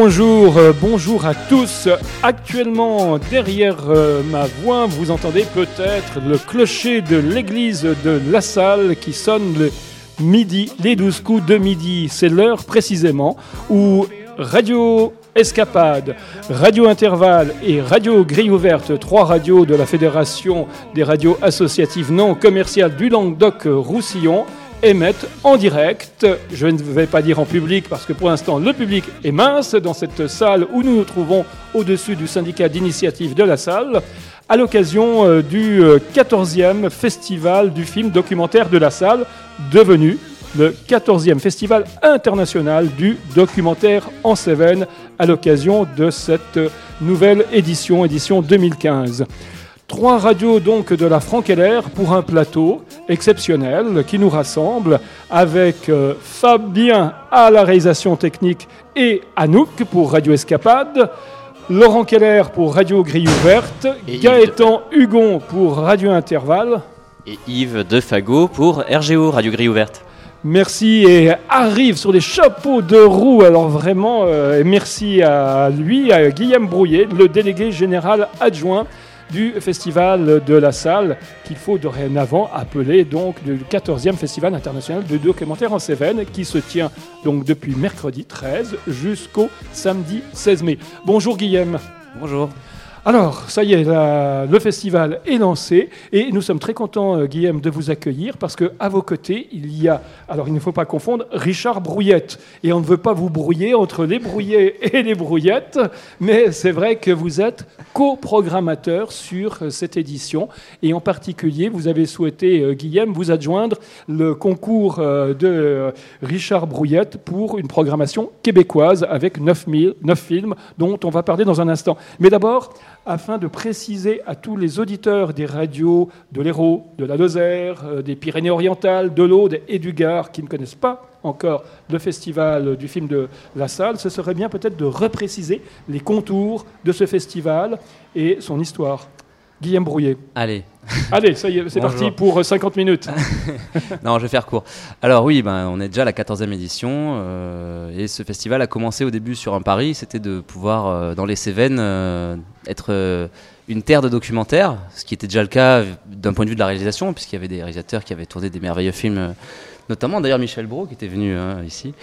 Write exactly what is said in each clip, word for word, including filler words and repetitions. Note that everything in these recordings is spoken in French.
Bonjour, euh, bonjour à tous. Actuellement, derrière euh, ma voix, vous entendez peut-être le clocher de l'église de La Salle qui sonne le midi, les douze coups de midi. C'est l'heure précisément où Radio Escapade, Radio Intervalle et Radio Grille Ouverte, trois radios de la Fédération des radios associatives non commerciales du Languedoc-Roussillon, émettent en direct, je ne vais pas dire en public parce que pour l'instant le public est mince dans cette salle où nous nous trouvons au-dessus du syndicat d'initiative de La Salle, à l'occasion euh, du euh, quatorzième festival du film documentaire de La Salle, devenu le quatorzième festival international du documentaire en Cévennes, à l'occasion de cette nouvelle édition, édition deux mille quinze. Trois radios donc de la Franck-Heller pour un plateau exceptionnel qui nous rassemble avec euh, Fabien à la réalisation technique et Anouk pour Radio Escapade, Laurent Keller pour Radio Grille Ouverte, et Gaëtan de... Hugon pour Radio Intervalle et Yves Defago pour R G O, Radio Grille Ouverte. Merci et arrive sur les chapeaux de roue, alors vraiment euh, merci à lui, à Guillaume Brouillet, le délégué général adjoint du Festival de La Salle, qu'il faut dorénavant appeler donc le quatorzième Festival international de documentaire en Cévennes, qui se tient donc depuis mercredi treize jusqu'au samedi seize mai. Bonjour Guillaume. Bonjour. Alors, ça y est, la, le festival est lancé et nous sommes très contents, euh, Guillaume, de vous accueillir parce qu'à vos côtés, il y a, alors il ne faut pas confondre, Richard Brouillette. Et on ne veut pas vous brouiller entre les brouillés et les brouillettes, mais c'est vrai que vous êtes coprogrammateur sur euh, cette édition. Et en particulier, vous avez souhaité, euh, Guillaume, vous adjoindre le concours euh, de euh, Richard Brouillette pour une programmation québécoise avec neuf films dont on va parler dans un instant. Mais d'abord, afin de préciser à tous les auditeurs des radios de l'Hérault, de la Lozère, euh, des Pyrénées-Orientales, de l'Aude et du Gard qui ne connaissent pas encore le festival du film de La Salle, ce serait bien peut-être de repréciser les contours de ce festival et son histoire. Guillaume Brouillet. Allez. Allez, ça y est, c'est Bonjour. Parti pour cinquante minutes. Non, je vais faire court. Alors oui, ben, on est déjà à la quatorzième édition euh, et ce festival a commencé au début sur un pari, c'était de pouvoir, euh, dans les Cévennes, euh, être euh, une terre de documentaires, ce qui était déjà le cas d'un point de vue de la réalisation, puisqu'il y avait des réalisateurs qui avaient tourné des merveilleux films, euh, notamment d'ailleurs Michel Brault qui était venu hein, ici.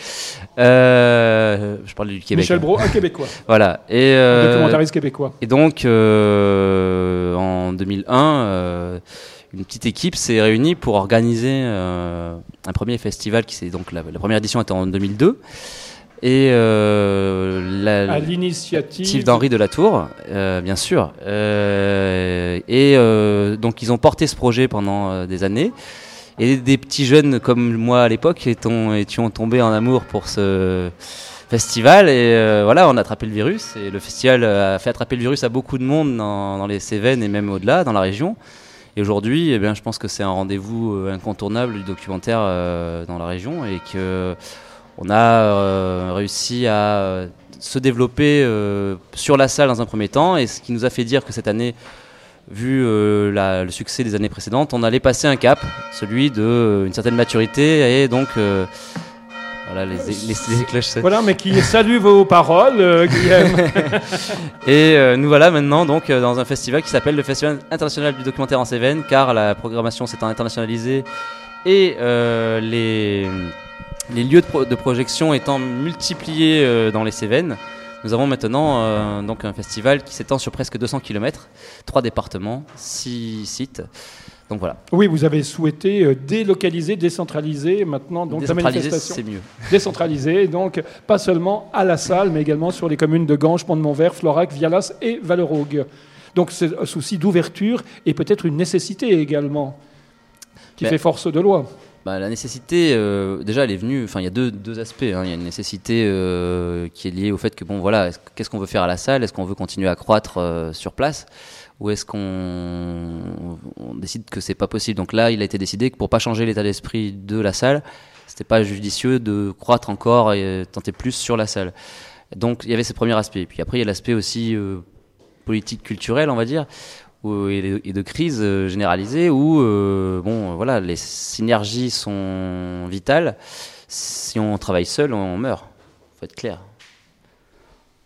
Euh, je parle du Québec. Michel Brault, un Québécois. Voilà. Et, euh, un documentariste québécois. Et donc, euh, en deux mille un, euh, une petite équipe s'est réunie pour organiser euh, un premier festival qui s'est donc la, la première édition était en deux mille deux. Et euh, la, à l'initiative d'Henri Delatour, euh, bien sûr. Euh, et euh, donc ils ont porté ce projet pendant euh, des années. Et des petits jeunes comme moi à l'époque étions, étions tombés en amour pour ce festival. Et euh, voilà, on a attrapé le virus. Et le festival a fait attraper le virus à beaucoup de monde dans, dans les Cévennes et même au-delà, dans la région. Et aujourd'hui, eh bien, je pense que c'est un rendez-vous incontournable du documentaire euh, dans la région et que on a euh, réussi à se développer euh, sur La Salle dans un premier temps, et ce qui nous a fait dire que cette année, vu euh, la, le succès des années précédentes, on allait passer un cap, celui d'une euh, certaine maturité, et donc euh, voilà les, les, les cloches. Voilà, mais qui salue vos paroles, euh, Guillaume. Et euh, nous voilà maintenant donc euh, dans un festival qui s'appelle le Festival international du documentaire en Cévennes, car la programmation s'est internationalisée et euh, les Les lieux de, pro- de projection étant multipliés euh, dans les Cévennes, nous avons maintenant euh, donc un festival qui s'étend sur presque deux cents kilomètres, trois départements, six sites. Donc voilà. Oui, vous avez souhaité euh, délocaliser, décentraliser maintenant donc la manifestation. C'est mieux. Décentraliser, donc pas seulement à La Salle, mais également sur les communes de Ganges, Pont-de-Montvert, Florac, Vialas et Vallerogue. Donc c'est un souci d'ouverture et peut-être une nécessité également qui mais... fait force de loi. Bah, la nécessité, euh, déjà, elle est venue. Enfin, il y a deux, deux aspects. Hein. Il y a une nécessité euh, qui est liée au fait que, bon, voilà, qu'est-ce qu'on veut faire à La Salle ? Est-ce qu'on veut continuer à croître euh, sur place ? Ou est-ce qu'on on décide que c'est pas possible ? Donc là, il a été décidé que pour pas changer l'état d'esprit de La Salle, c'était pas judicieux de croître encore et tenter plus sur La Salle. Donc, il y avait ce premier aspect. Puis après, il y a l'aspect aussi euh, politique, culturel, on va dire. Et de crise généralisée où euh, bon, voilà, les synergies sont vitales. Si on travaille seul, on meurt. Il faut être clair.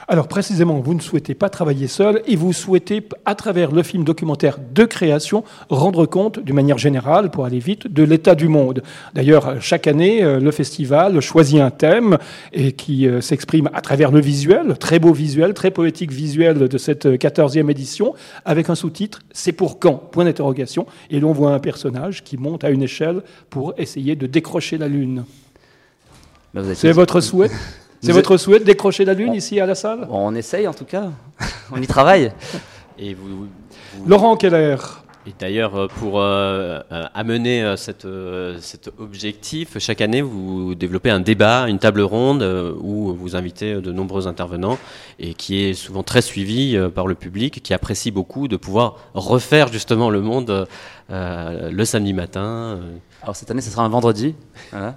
Alors précisément, vous ne souhaitez pas travailler seul et vous souhaitez, à travers le film documentaire de création, rendre compte, d'une manière générale, pour aller vite, de l'état du monde. D'ailleurs, chaque année, le festival choisit un thème et qui euh, s'exprime à travers le visuel, très beau visuel, très poétique visuel de cette quatorzième édition, avec un sous-titre « C'est pour quand ?» point d'interrogation. Et l'on voit un personnage qui monte à une échelle pour essayer de décrocher la Lune. Ben, vous êtes C'est votre souhait ? C'est votre souhait de décrocher la Lune on, ici à la salle ? On essaye en tout cas, on y travaille. Et vous, vous... Laurent Keller. Et d'ailleurs, pour euh, amener euh, cette, euh, cet objectif, chaque année, vous développez un débat, une table ronde euh, où vous invitez de nombreux intervenants et qui est souvent très suivi euh, par le public, qui apprécie beaucoup de pouvoir refaire justement le monde euh, le samedi matin. Euh. Alors cette année, ce sera un vendredi. Voilà.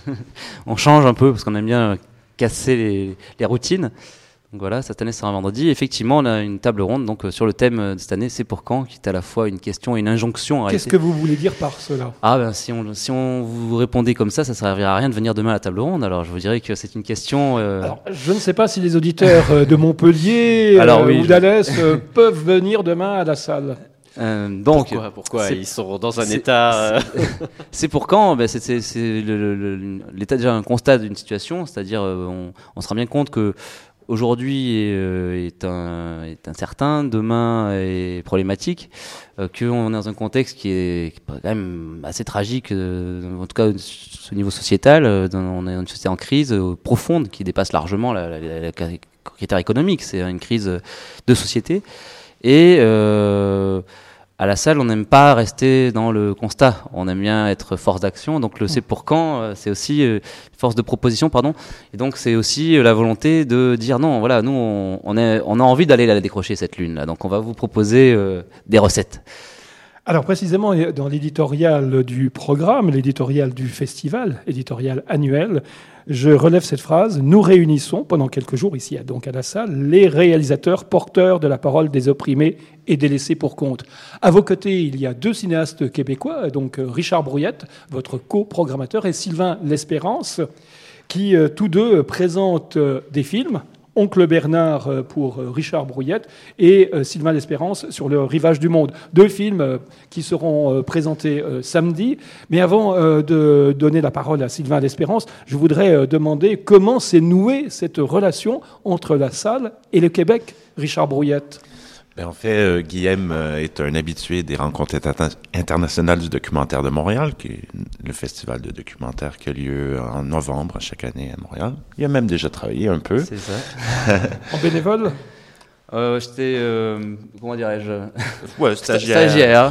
On change un peu parce qu'on aime bien casser les, les routines. Donc voilà, cette année sera un vendredi. Effectivement, on a une table ronde donc, euh, sur le thème de cette année, c'est pour quand, qui est à la fois une question et une injonction. Qu'est-ce que vous voulez dire par cela ? Ah ben si on, si on vous répondait comme ça, ça ne servirait à rien de venir demain à la table ronde. Alors je vous dirais que c'est une question... Euh... Alors, je ne sais pas si les auditeurs de Montpellier Alors, euh, oui, ou je... d'Alès euh, peuvent venir demain à la salle. Euh, donc, pourquoi, pourquoi ils sont dans un état. C'est, c'est pour quand ben c'est, c'est, c'est le, le, le, l'état déjà un constat d'une situation, c'est-à-dire euh, on, on se rend bien compte que aujourd'hui est, euh, est, un, est incertain, demain est problématique, euh, qu'on est dans un contexte qui est, qui est quand même assez tragique, euh, en tout cas au niveau sociétal. Euh, dans, on est dans une société en crise euh, profonde qui dépasse largement la, la, la, la critère économique. C'est une crise de société et euh, à la salle, on n'aime pas rester dans le constat. On aime bien être force d'action. Donc le c'est pour quand, c'est aussi euh, force de proposition, pardon. Et donc c'est aussi euh, la volonté de dire non. Voilà, nous on, on, est, on a envie d'aller la décrocher cette lune là. Donc on va vous proposer euh, des recettes. Alors précisément, dans l'éditorial du programme, l'éditorial du festival, éditorial annuel, je relève cette phrase. Nous réunissons pendant quelques jours ici donc à la salle les réalisateurs porteurs de la parole des opprimés et des laissés pour compte. À vos côtés, il y a deux cinéastes québécois, donc Richard Brouillette, votre coprogrammateur, et Sylvain L'Espérance, qui euh, tous deux présentent euh, des films. Oncle Bernard pour Richard Brouillette et Sylvain L'Espérance sur le rivage du monde. Deux films qui seront présentés samedi. Mais avant de donner la parole à Sylvain L'Espérance, je voudrais demander comment s'est nouée cette relation entre la salle et le Québec, Richard Brouillette. Ben en fait, euh, Guillaume euh, est un habitué des rencontres inter- internationales du documentaire de Montréal, qui est le festival de documentaire qui a lieu en novembre chaque année à Montréal. Il a même déjà travaillé un peu. C'est ça. En bénévole ? euh, J'étais, euh, comment dirais-je Ouais, stagiaire. Stagiaire.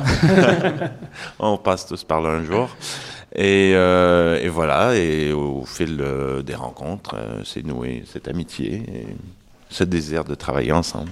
On passe tous par là un jour. Et, euh, et voilà, et au fil euh, des rencontres, euh, c'est noué cette amitié et ce désir de travailler ensemble.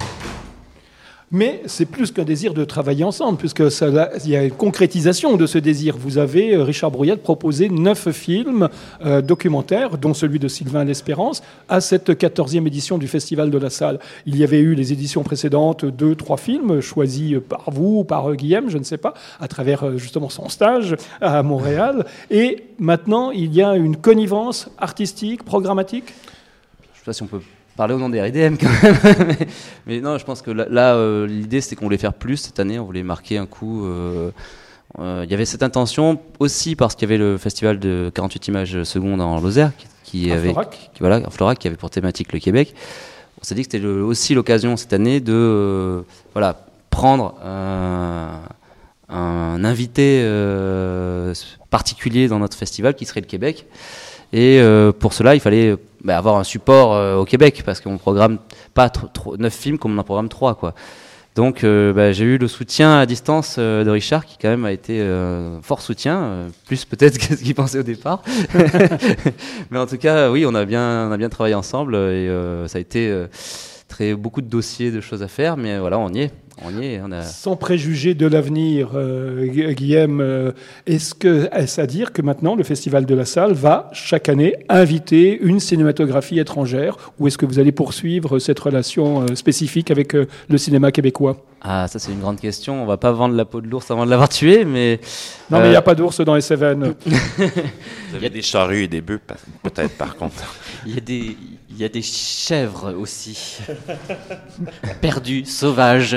Mais c'est plus qu'un désir de travailler ensemble, puisque ça, il y a une concrétisation de ce désir. Vous avez, Richard Brouillette, proposé neuf films euh, documentaires, dont celui de Sylvain L'Espérance, à cette quatorzième édition du Festival de la Salle. Il y avait eu les éditions précédentes, deux, trois films, choisis par vous ou par Guillaume, je ne sais pas, à travers justement son stage à Montréal. Et maintenant, il y a une connivence artistique, programmatique ? Je ne sais pas si on peut parler au nom des R I D M quand même, mais, mais non, je pense que là, là euh, l'idée c'était qu'on voulait faire plus cette année, on voulait marquer un coup. Il euh, euh, y avait cette intention aussi parce qu'il y avait le festival de quarante-huit images secondes en Lozère qui, qui avait, qui, voilà, en Florac, qui avait pour thématique le Québec. On s'est dit que c'était le, aussi l'occasion cette année de euh, voilà, prendre euh, un invité euh, particulier dans notre festival qui serait le Québec. Et euh, pour cela, il fallait bah, avoir un support euh, au Québec, parce qu'on ne programme pas neuf films comme on en programme trois, quoi. Donc euh, bah, j'ai eu le soutien à distance euh, de Richard, qui quand même a été euh, fort soutien, euh, plus peut-être que ce qu'il pensait au départ. Mais en tout cas, oui, on a bien, on a bien travaillé ensemble, et euh, ça a été euh, très, beaucoup de dossiers, de choses à faire, mais voilà, on y est. On y est, on a... Sans préjuger de l'avenir, euh, Guillaume, euh, est-ce que, est-ce à dire que maintenant le Festival de la Salle va chaque année inviter une cinématographie étrangère, ou est-ce que vous allez poursuivre cette relation euh, spécifique avec euh, le cinéma québécois ? Ah, ça c'est une grande question. On va pas vendre la peau de l'ours avant de l'avoir tué, mais... Non, mais il n'y a pas d'ours dans les Cévennes. Vous avez des charrues et des bœufs, peut-être, par contre. Il y a des, il y a des chèvres aussi. Perdues, sauvages.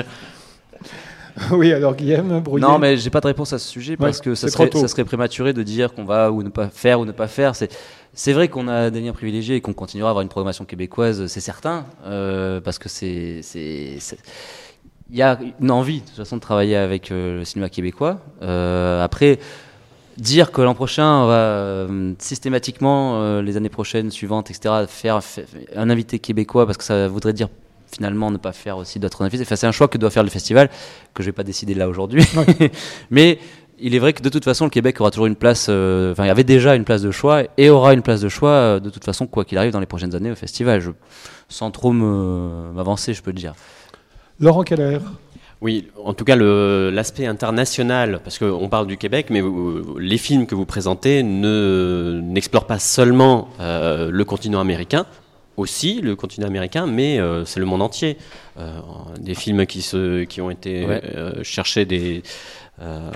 Oui, alors Guillaume, Brouillet. Non, mais j'ai pas de réponse à ce sujet parce Ouais, que ça c'est trop serait, tôt. ça serait prématuré de dire qu'on va ou ne pas faire ou ne pas faire. C'est, c'est vrai qu'on a des liens privilégiés et qu'on continuera à avoir une programmation québécoise, c'est certain, euh, parce que c'est, c'est, c'est- il y a une envie de toute façon de travailler avec euh, le cinéma québécois. Euh, après, dire que l'an prochain, on va euh, systématiquement, euh, les années prochaines, suivantes, et cetera, faire, faire un invité québécois, parce que ça voudrait dire finalement ne pas faire aussi d'autres invités. Enfin, c'est un choix que doit faire le festival, que je vais pas décider là aujourd'hui. Mais il est vrai que de toute façon, le Québec aura toujours une place, euh, enfin, il y avait déjà une place de choix et aura une place de choix euh, de toute façon, quoi qu'il arrive dans les prochaines années au festival. Je, sans trop me, m'avancer, je peux te dire. Laurent Keller. Oui, en tout cas, le, l'aspect international, parce qu'on parle du Québec, mais vous, les films que vous présentez ne, n'explorent pas seulement euh, le continent américain, aussi le continent américain, mais euh, c'est le monde entier. Euh, des films qui, se, qui ont été Ouais. euh, chercher des, euh,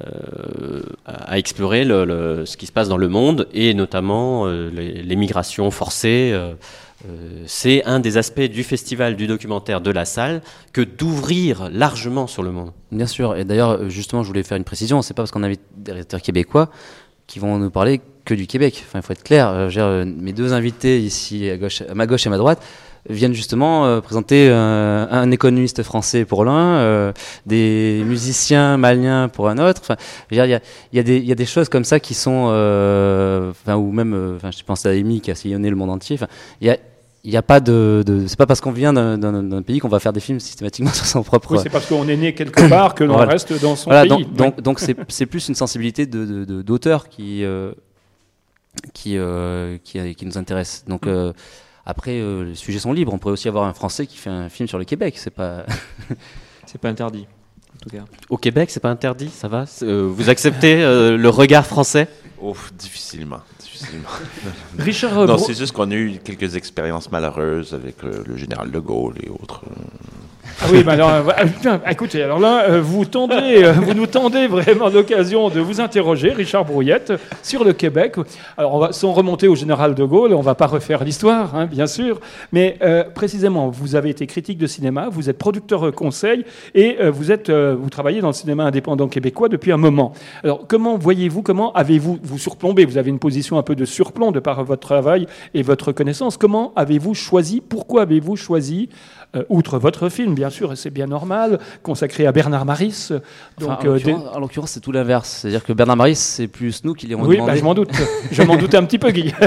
à explorer le, le, ce qui se passe dans le monde, et notamment euh, les, les migrations forcées. Euh, Euh, c'est un des aspects du festival du documentaire de la salle que d'ouvrir largement sur le monde. Bien sûr. Et d'ailleurs, justement, je voulais faire une précision. C'est pas parce qu'on invite des réalisateurs québécois qui vont nous parler que du Québec. Enfin, il faut être clair. Euh, je veux dire, euh, mes deux invités ici, à, gauche, à ma gauche et à ma droite, viennent justement euh, présenter euh, un économiste français pour l'un, euh, des musiciens maliens pour un autre. Enfin, je veux dire, il y a, il y a des, il y a des choses comme ça qui sont, euh, enfin, ou même, euh, enfin, je pense à Amy qui a sillonné le monde entier. Enfin, il y a il n'y a pas de, de c'est pas parce qu'on vient d'un, d'un, d'un pays qu'on va faire des films systématiquement sur son propre. Oui, c'est parce qu'on est né quelque part que l'on Voilà. reste dans son Voilà, pays. donc, Ouais. donc, donc c'est, c'est plus une sensibilité de, de, de- d'auteur qui, euh, qui, euh, qui, qui nous intéresse. Donc euh, après, euh, les sujets sont libres. On pourrait aussi avoir un Français qui fait un film sur le Québec. C'est pas. C'est pas interdit, en tout cas. Au Québec, c'est pas interdit, ça va C'est- euh, Vous acceptez euh, le regard français? Ouf, difficilement. difficilement. Richard Non, Bro- c'est juste qu'on a eu quelques expériences malheureuses avec euh, le général de Gaulle et autres. euh. Ah oui, bah alors, euh, ah, putain, écoutez, alors là, euh, vous tendez, euh, vous nous tendez vraiment l'occasion de vous interroger, Richard Brouillette, sur le Québec. Alors, on va, sans remonter au général de Gaulle, on va pas refaire l'histoire, hein, bien sûr, mais euh, précisément, vous avez été critique de cinéma, vous êtes producteur conseil et euh, vous êtes, euh, vous travaillez dans le cinéma indépendant québécois depuis un moment. Alors, comment voyez-vous, comment avez-vous vous surplombé? Vous avez une position un peu de surplomb de par votre travail et votre connaissance. Comment avez-vous choisi? Pourquoi avez-vous choisi? Euh, outre votre film, bien sûr, et c'est bien normal, consacré à Bernard Maris. Donc, Enfin, en, euh, l'occurrence, en l'occurrence, c'est tout l'inverse. C'est-à-dire que Bernard Maris, c'est plus nous qui des- l'avons oui, demandé. bah, je m'en doute. Je m'en doutais un petit peu, Guillaume.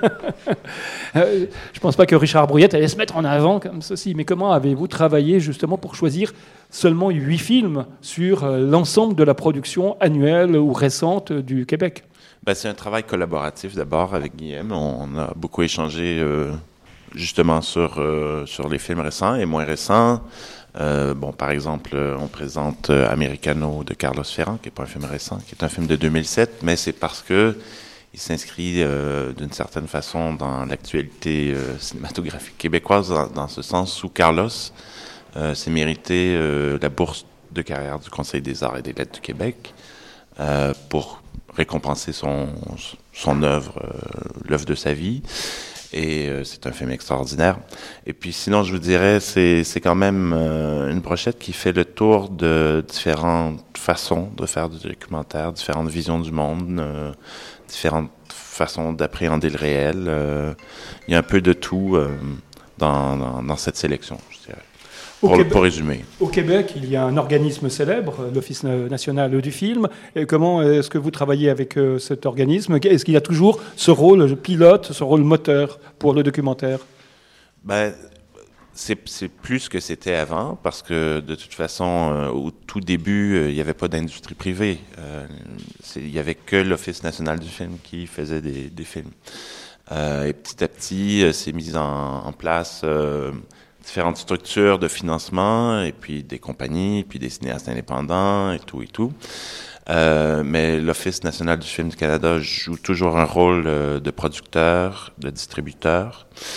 Euh, je pense pas que Richard Brouillette allait se mettre en avant comme ceci. Mais comment avez-vous travaillé justement pour choisir seulement huit films sur euh, l'ensemble de la production annuelle ou récente du Québec? Ben, c'est un travail collaboratif d'abord avec Guillaume. On, on a beaucoup échangé euh, justement sur, euh, sur les films récents et moins récents. Euh, bon, par exemple, euh, on présente euh, Americano de Carlos Ferrand, qui n'est pas un film récent, qui est un film de deux mille sept, mais c'est parce que il s'inscrit euh, d'une certaine façon dans l'actualité euh, cinématographique québécoise, dans, dans ce sens où Carlos euh, s'est mérité euh, la bourse de carrière du Conseil des arts et des lettres du Québec euh, pour récompenser son, son œuvre, euh, l'œuvre de sa vie. Et euh, c'est un film extraordinaire. Et puis sinon, je vous dirais, c'est, c'est quand même euh, une brochette qui fait le tour de différentes façons de faire du documentaire, différentes visions du monde, euh, différentes façons d'appréhender le réel. Euh, il y a un peu de tout euh, dans, dans, dans cette sélection, je dirais. Au Pour, Québec- pour résumer. Au Québec, il y a un organisme célèbre, l'Office national du film. Et comment est-ce que vous travaillez avec euh, cet organisme? Est-ce qu'il y a toujours ce rôle pilote, ce rôle moteur pour le documentaire? Ben, c'est, c'est plus que c'était avant, parce que de toute façon, euh, au tout début, euh, il n'y avait pas d'industrie privée. Euh, c'est, il n'y avait que l'Office national du film qui faisait des, des films. Euh, et petit à petit, euh, c'est mis en, en place euh, différentes structures de financement, et puis des compagnies, puis des cinéastes indépendants, et tout, et tout. Euh, mais l'Office national du film du Canada joue toujours un rôle euh, de producteur, de distributeur.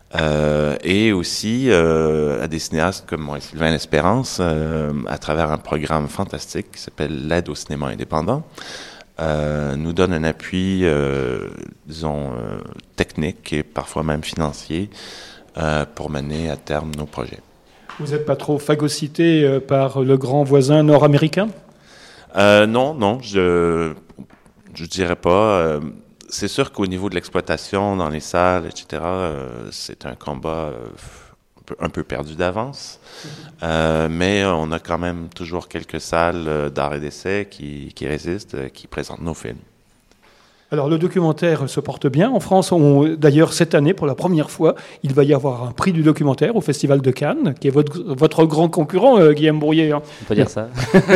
Euh, et aussi euh, à des cinéastes comme moi, Sylvain L'Espérance, euh, à travers un programme fantastique qui s'appelle l'aide au cinéma indépendant, euh, nous donne un appui, euh, disons, euh, technique et parfois même financier euh, pour mener à terme nos projets. Vous n'êtes pas trop phagocyté euh, par le grand voisin nord-américain? Euh, non, non, je je dirais pas. Euh, c'est sûr qu'au niveau de l'exploitation dans les salles, et cetera, euh, c'est un combat euh, un, peu, un peu perdu d'avance. Euh, mais on a quand même toujours quelques salles euh, d'art et d'essai qui, qui résistent, euh, qui présentent nos films. Alors le documentaire se porte bien. En France, on, d'ailleurs, cette année, pour la première fois, il va y avoir un prix du documentaire au Festival de Cannes, qui est votre, votre grand concurrent, euh, Guillaume Brouillet. Hein. On peut dire ça.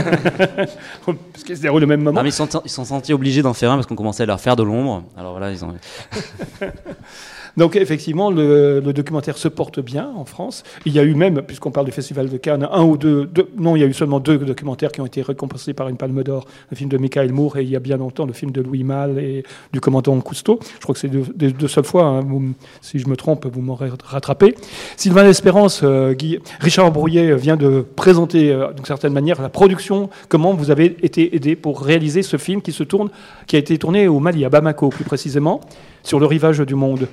Parce qu'il se déroule au même moment. Non, mais ils sont, ils sont sentis obligés d'en faire un parce qu'on commençait à leur faire de l'ombre. Alors voilà, ils ont... Donc effectivement, le, le documentaire se porte bien en France. Il y a eu même, puisqu'on parle du Festival de Cannes, un ou deux, deux... Non, il y a eu seulement deux documentaires qui ont été récompensés par une Palme d'Or. Le film de Michael Moore et il y a bien longtemps le film de Louis Malle et du commandant Cousteau. Je crois que c'est deux, deux, deux seules fois. Hein. Vous, si je me trompe, vous m'aurez rattrapé. Sylvain L'Espérance, euh, Guy, Richard Brouillet vient de présenter euh, d'une certaine manière la production. Comment vous avez été aidé pour réaliser ce film qui se tourne, qui a été tourné au Mali, à Bamako plus précisément, sur le rivage du monde.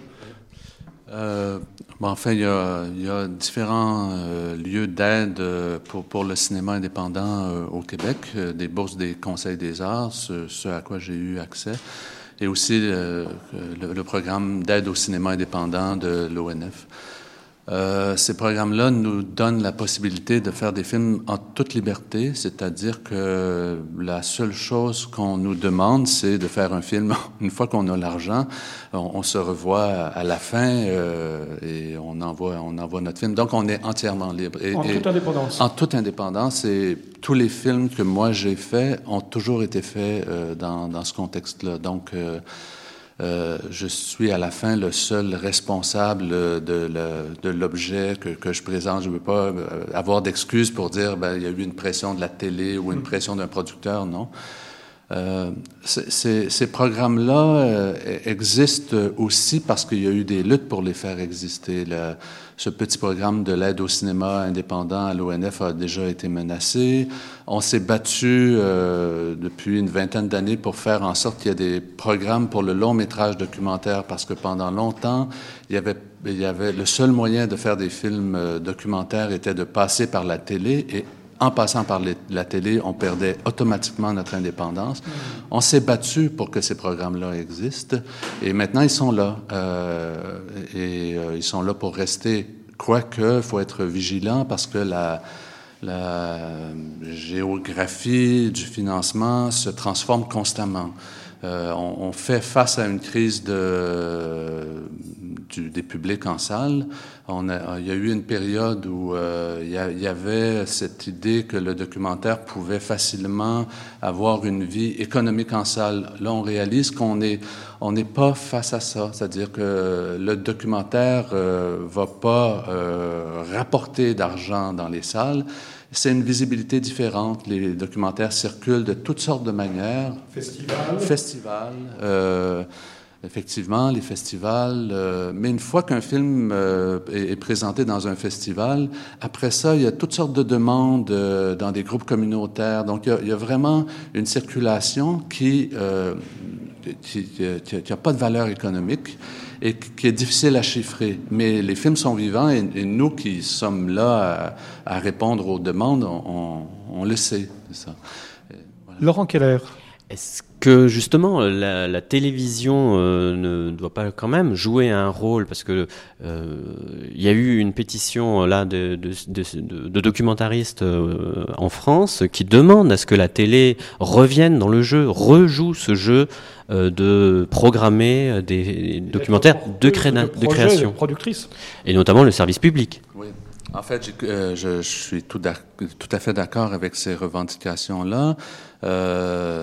Euh, bon, enfin, il y a, il y a différents euh, lieux d'aide euh, pour, pour le cinéma indépendant euh, au Québec, euh, des bourses des conseils des arts, ce, ce à quoi j'ai eu accès, et aussi euh, le, le programme d'aide au cinéma indépendant de l'O N F. Euh, ces programmes-là nous donnent la possibilité de faire des films en toute liberté, c'est-à-dire que la seule chose qu'on nous demande, c'est de faire un film. Une fois qu'on a l'argent, on, on se revoit à la fin euh, et on envoie, on envoie notre film. Donc, on est entièrement libre. Et, en et, toute indépendance. En toute indépendance. Et tous les films que moi j'ai faits ont toujours été faits euh, dans, dans ce contexte-là. Donc, euh, Euh, je suis à la fin le seul responsable de, le, de l'objet que, que je présente. Je ne veux pas avoir d'excuses pour dire ben, il y a eu une pression de la télé ou une pression d'un producteur, non. Euh, ces, ces programmes-là euh, existent aussi parce qu'il y a eu des luttes pour les faire exister. Le, ce petit programme de l'aide au cinéma indépendant à l'O N F a déjà été menacé. On s'est battu euh, depuis une vingtaine d'années pour faire en sorte qu'il y ait des programmes pour le long métrage documentaire parce que pendant longtemps, il y avait, il y avait le seul moyen de faire des films euh, documentaires était de passer par la télé et en passant par les, la télé, on perdait automatiquement notre indépendance. Mmh. On s'est battu pour que ces programmes-là existent et maintenant ils sont là. Euh, et euh, ils sont là pour rester. Quoique, il faut être vigilant parce que la, la géographie du financement se transforme constamment. Euh, on, on fait face à une crise de, du, des publics en salle. On a, il y a eu une période où euh, il, y a, il y avait cette idée que le documentaire pouvait facilement avoir une vie économique en salle. Là, on réalise qu'on est, on n'est pas face à ça. C'est-à-dire que le documentaire euh, va pas euh, rapporter d'argent dans les salles. C'est une visibilité différente. Les documentaires circulent de toutes sortes de manières. Festivals. Festivals. Euh, effectivement, les festivals. Euh, mais une fois qu'un film euh, est, est présenté dans un festival, après ça, il y a toutes sortes de demandes euh, dans des groupes communautaires. Donc, il y a, il y a vraiment une circulation qui euh, qui n'a pas de valeur économique et qui est difficile à chiffrer. Mais les films sont vivants et, et nous qui sommes là à, à répondre aux demandes, on, on, on le sait. C'est ça. Voilà. Laurent Keller. Est-ce que justement la, la télévision euh, ne doit pas quand même jouer un rôle, parce que euh, il y a eu une pétition là de, de, de, de documentaristes euh, en France qui demandent à ce que la télé revienne dans le jeu, rejoue ce jeu euh, de programmer des et documentaires de, cré- de, de création, productrice, et notamment le service public. Oui. En fait, euh, je, je suis tout, tout à fait d'accord avec ces revendications-là. Euh,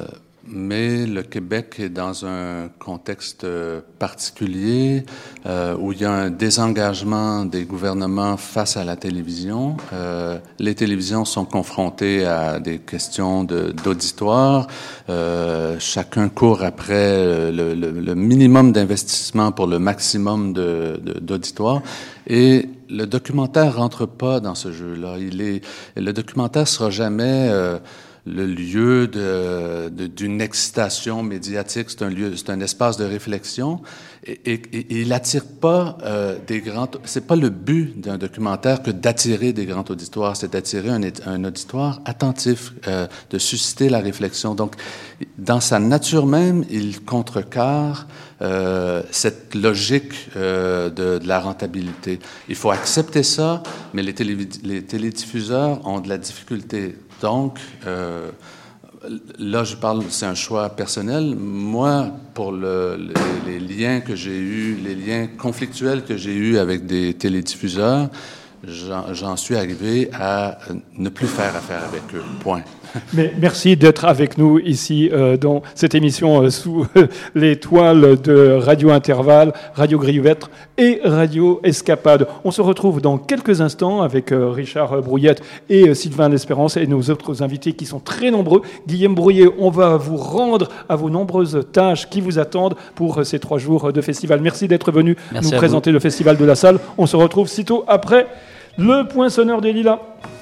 mais le Québec est dans un contexte particulier euh, où il y a un désengagement des gouvernements face à la télévision. Euh, les télévisions sont confrontées à des questions de, d'auditoire. Euh, chacun court après le, le, le minimum d'investissement pour le maximum de, de, d'auditoire. Et le documentaire rentre pas dans ce jeu-là. Il est, le documentaire sera jamais euh, le lieu de, de, d'une excitation médiatique. C'est un lieu, c'est un espace de réflexion. Et, et, et il attire pas euh, des grands. C'est pas le but d'un documentaire que d'attirer des grands auditoires. C'est d'attirer un, un auditoire attentif, euh, de susciter la réflexion. Donc, dans sa nature même, il contrecarre euh, cette logique euh, de, de la rentabilité. Il faut accepter ça, mais les, télé, les télédiffuseurs ont de la difficulté. Donc, euh, là, je parle, c'est un choix personnel. Moi, pour le, les, les liens que j'ai eus, les liens conflictuels que j'ai eus avec des télédiffuseurs, j'en, j'en suis arrivé à ne plus faire affaire avec eux. Point. Mais merci d'être avec nous ici euh, dans cette émission euh, sous euh, les toiles de Radio Intervalle, Radio Griouvette et Radio Escapade. On se retrouve dans quelques instants avec euh, Richard Brouillette et euh, Sylvain L'Espérance et nos autres invités qui sont très nombreux. Guillaume Brouillet, on va vous rendre à vos nombreuses tâches qui vous attendent pour euh, ces trois jours de festival. Merci d'être venu Merci nous à présenter vous. le Festival de la Salle. On se retrouve sitôt après le Poinçonneur des Lilas.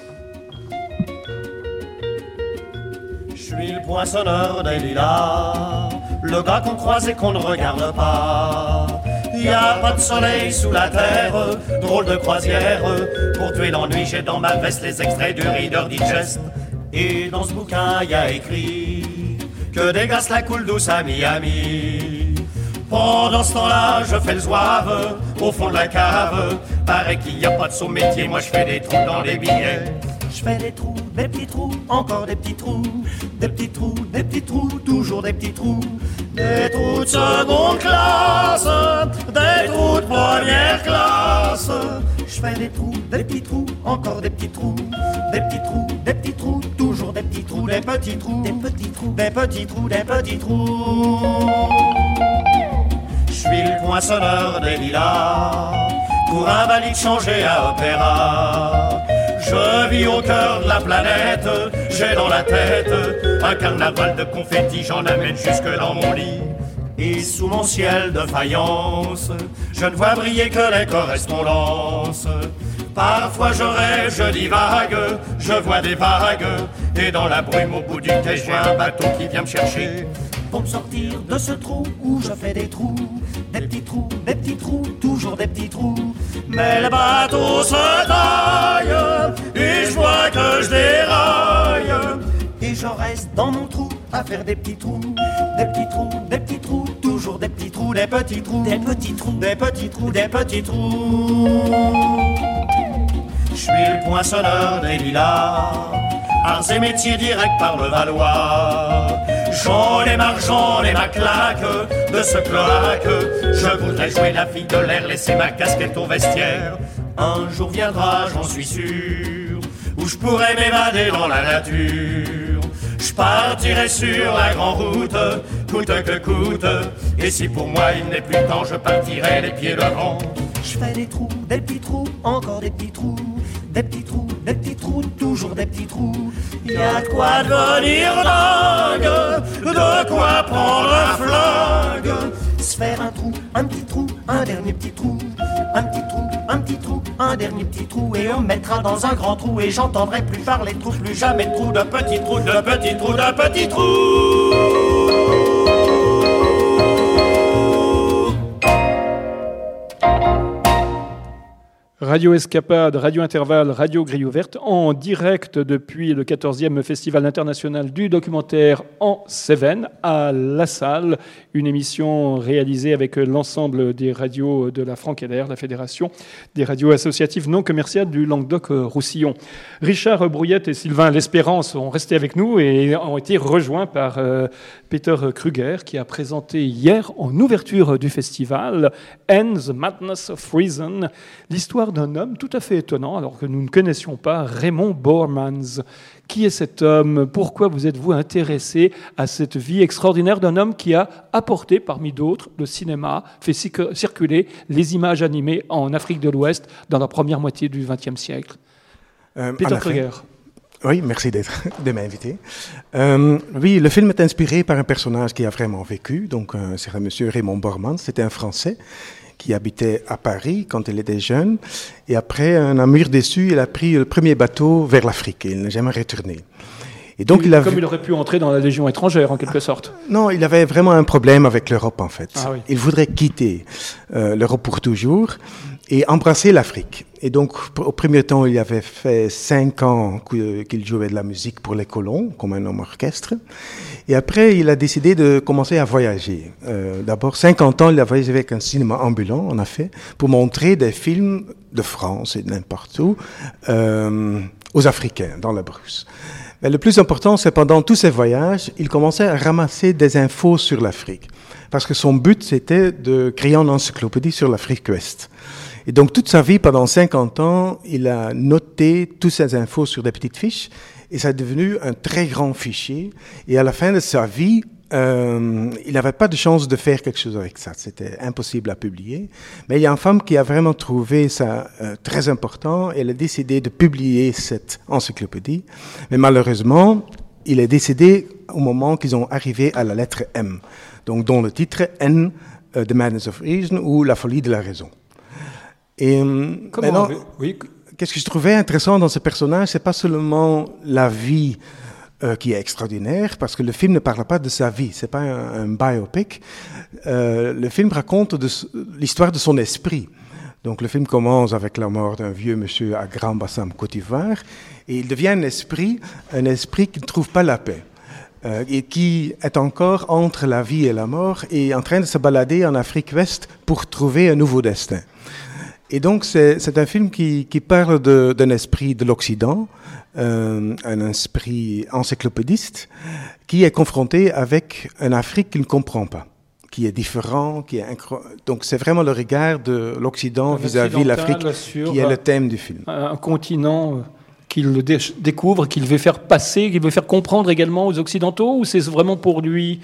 Je suis le poinçonneur des lilas, le gars qu'on croise et qu'on ne regarde pas. Y a pas de soleil sous la terre, drôle de croisière. Pour tuer l'ennui, j'ai dans ma veste les extraits du Reader Digest. Et dans ce bouquin, y a écrit que des gaz la coule douce à Miami. Pendant ce temps-là, je fais le zouave au fond de la cave. Paraît qu'il y a pas de saut métier, moi je fais des trous dans les billets. Je fais des trous, des petits trous, encore des petits trous, des petits trous, des petits trous, toujours des petits trous, des trous de seconde classe, des trous de première classe. Je fais des trous, des petits trous, encore des petits trous, des petits trous, des petits trous, toujours des petits trous, des petits trous, des petits trous, des petits trous, des petits trous. Je suis le poinçonneur des lilas, pour un valide changé à opéra. Je vis au cœur de la planète, j'ai dans la tête un carnaval de confettis, j'en amène jusque dans mon lit. Et sous mon ciel de faïence, je ne vois briller que les correspondances. Parfois je rêve, je divague, je vois des vagues, et dans la brume au bout du quai, je vois un bateau qui vient me chercher. Pour me sortir de ce trou où je fais des trous, des petits trous, des petits trous, toujours des petits trous. Mais le bateau se taille, et je vois que je déraille. Et je reste dans mon trou à faire des petits trous, des petits trous, des petits trous, toujours des petits trous, des petits trous, des petits trous, des petits trous, des petits trous. Je suis le poinçonneur des lilas, arts et métiers directs par le Valois. J'en ai marre, j'en ai ma claque de ce cloaque. Je voudrais jouer la fille de l'air, laisser ma casquette au vestiaire. Un jour viendra, j'en suis sûr, où je pourrai m'évader dans la nature. Je partirai sur la grande route, coûte que coûte. Et si pour moi il n'est plus temps, je partirai les pieds devant. Je fais des trous, des petits trous, encore des petits trous, des petits trous, des petits trous, toujours des petits trous. Y a de quoi devenir dingue, de quoi prendre un flingue. Se faire un trou, un petit trou, un dernier petit trou, un petit trou, un petit trou, un dernier petit trou, et on me mettra dans un grand trou, et j'entendrai plus parler de trous, plus jamais de trous, de petits trous, de petits trous, de petits trous. Radio Escapade, Radio Intervalle, Radio Griouvette, en direct depuis le quatorzième Festival international du documentaire en Cévennes, à La Salle, une émission réalisée avec l'ensemble des radios de la Francadaire, la Fédération des radios associatives non commerciales du Languedoc-Roussillon. Richard Brouillette et Sylvain L'Espérance ont resté avec nous et ont été rejoints par euh, Peter Kruger, qui a présenté hier, en ouverture du festival, And the Madness of Reason, l'histoire d'un homme tout à fait étonnant, alors que nous ne connaissions pas, Raymond Boermans, Qui est cet homme? Pourquoi vous êtes-vous intéressé à cette vie extraordinaire d'un homme qui a apporté, parmi d'autres, le cinéma, fait circuler les images animées en Afrique de l'Ouest dans la première moitié du vingtième siècle? Euh, Peter Kruger. Oui, merci d'être, de m'inviter. Euh, oui, le film est inspiré par un personnage qui a vraiment vécu. Donc, euh, c'est un monsieur Raymond Bormann. C'était un Français qui habitait à Paris quand il était jeune. Et après, un amour déçu, il a pris le premier bateau vers l'Afrique et il n'a jamais retourné. Et donc, il, il a comme vu... il aurait pu entrer dans la Légion étrangère, en quelque sorte. Non, il avait vraiment un problème avec l'Europe, en fait. Ah, oui. Il voudrait quitter euh, l'Europe pour toujours et embrasser l'Afrique. Et donc, au premier temps, il avait fait cinq ans qu'il jouait de la musique pour les colons, comme un homme orchestre. Et après, il a décidé de commencer à voyager. Euh, d'abord, cinquante ans, il a voyagé avec un cinéma ambulant, en effet, pour montrer des films de France et de n'importe où euh, aux Africains, dans la brousse. Mais le plus important, c'est pendant tous ces voyages, il commençait à ramasser des infos sur l'Afrique. Parce que son but, c'était de créer une encyclopédie sur l'Afrique ouest. Et donc, toute sa vie, pendant cinquante ans, il a noté toutes ces infos sur des petites fiches. Et ça est devenu un très grand fichier. Et à la fin de sa vie, euh, il n'avait pas de chance de faire quelque chose avec ça. C'était impossible à publier. Mais il y a une femme qui a vraiment trouvé ça euh, très important. Elle a décidé de publier cette encyclopédie. Mais malheureusement, il est décédé au moment qu'ils ont arrivé à la lettre M. Donc, dont le titre N, uh, The Madness of Reason, ou La folie de la raison. Et Comment maintenant, avait... oui. qu'est-ce que je trouvais intéressant dans ce personnage, c'est pas seulement la vie euh, qui est extraordinaire, parce que le film ne parle pas de sa vie, c'est pas un, un biopic. Euh, le film raconte de, l'histoire de son esprit. Donc le film commence avec la mort d'un vieux monsieur à Grand Bassam, Côte d'Ivoire, et il devient un esprit, un esprit qui ne trouve pas la paix. Euh, et qui est encore entre la vie et la mort, et en train de se balader en Afrique ouest pour trouver un nouveau destin. Et donc, c'est, c'est un film qui, qui parle de, d'un esprit de l'Occident, euh, un esprit encyclopédiste, qui est confronté avec une Afrique qu'il ne comprend pas, qui est différent, qui est incro... Donc, c'est vraiment le regard de l'Occident vis-à-vis de l'Afrique qui est le thème du film. Un continent qu'il dé- découvre, qu'il veut faire passer, qu'il veut faire comprendre également aux Occidentaux, ou c'est vraiment pour lui...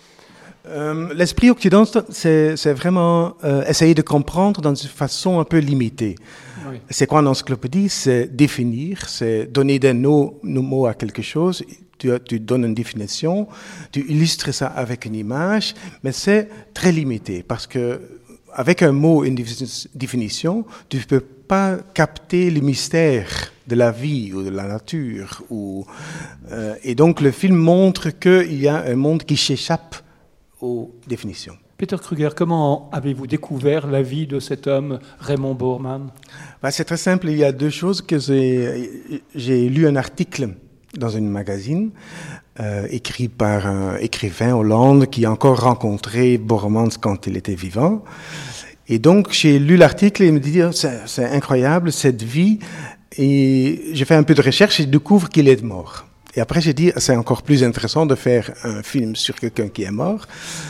Euh, l'esprit occidental, c'est, c'est vraiment euh, essayer de comprendre dans une façon un peu limitée. Oui. C'est quoi une encyclopédie? C'est définir, c'est donner des mots, des mots à quelque chose. Tu, tu donnes une définition, tu illustres ça avec une image, mais c'est très limité parce que avec un mot, une définition, tu ne peux pas capter le mystère de la vie ou de la nature. Ou, euh, et donc le film montre qu'il y a un monde qui s'échappe aux définitions. Peter Kruger, comment avez-vous découvert la vie de cet homme, Raymond Bormann? Ben, c'est très simple, il y a deux choses que j'ai... J'ai lu un article dans un magazine euh, écrit par un écrivain hollandais qui a encore rencontré Bormann quand il était vivant. Et donc, j'ai lu l'article et il me dit, c'est, c'est incroyable, cette vie. Et j'ai fait un peu de recherche et je découvre qu'il est mort. Et après, j'ai dit, c'est encore plus intéressant de faire un film sur quelqu'un qui est mort,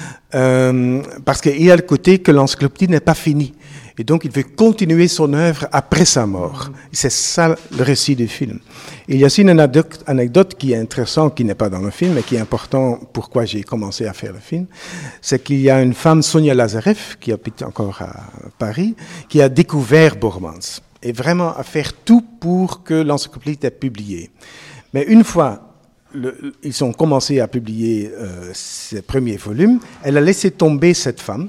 euh, parce qu'il y a le côté que l'encyclopédie n'est pas finie. Et donc, il veut continuer son œuvre après sa mort. C'est ça le récit du film. Et il y a aussi une anecdote, anecdote qui est intéressante, qui n'est pas dans le film, mais qui est importante pourquoi j'ai commencé à faire le film. C'est qu'il y a une femme, Sonia Lazareff, qui habite encore à Paris, qui a découvert Bormann. Et vraiment à faire tout pour que l'encyclopédie soit publiée. Mais une fois le, ils ont commencé à publier euh, ses premiers volumes, elle a laissé tomber cette femme.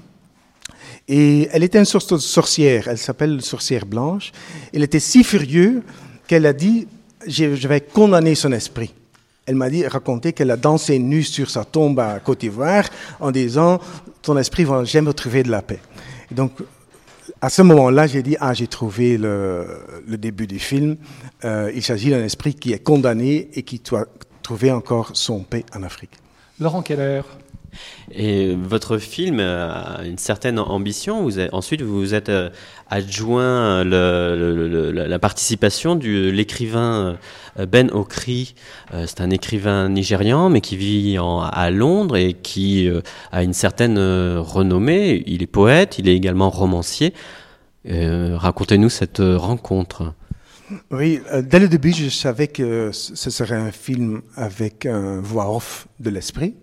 Et elle était une sorte de sorcière, elle s'appelle Sorcière Blanche. Elle était si furieuse qu'elle a dit, je, je vais condamner son esprit. Elle m'a dit, raconté qu'elle a dansé nue sur sa tombe à Côte d'Ivoire en disant, ton esprit va jamais trouver de la paix. Et donc, à ce moment-là, j'ai dit, ah, j'ai trouvé le, le début du film. Euh, il s'agit d'un esprit qui est condamné et qui doit trouver encore son paix en Afrique. Laurent Keller. Et votre film a une certaine ambition. Vous êtes, ensuite, vous vous êtes adjoint le, le, le, la participation de l'écrivain Ben Okri. C'est un écrivain nigérian, mais qui vit en, à Londres et qui a une certaine renommée. Il est poète, il est également romancier. Euh, racontez-nous cette rencontre. Oui, euh, dès le début, je savais que ce serait un film avec un voix off de l'esprit.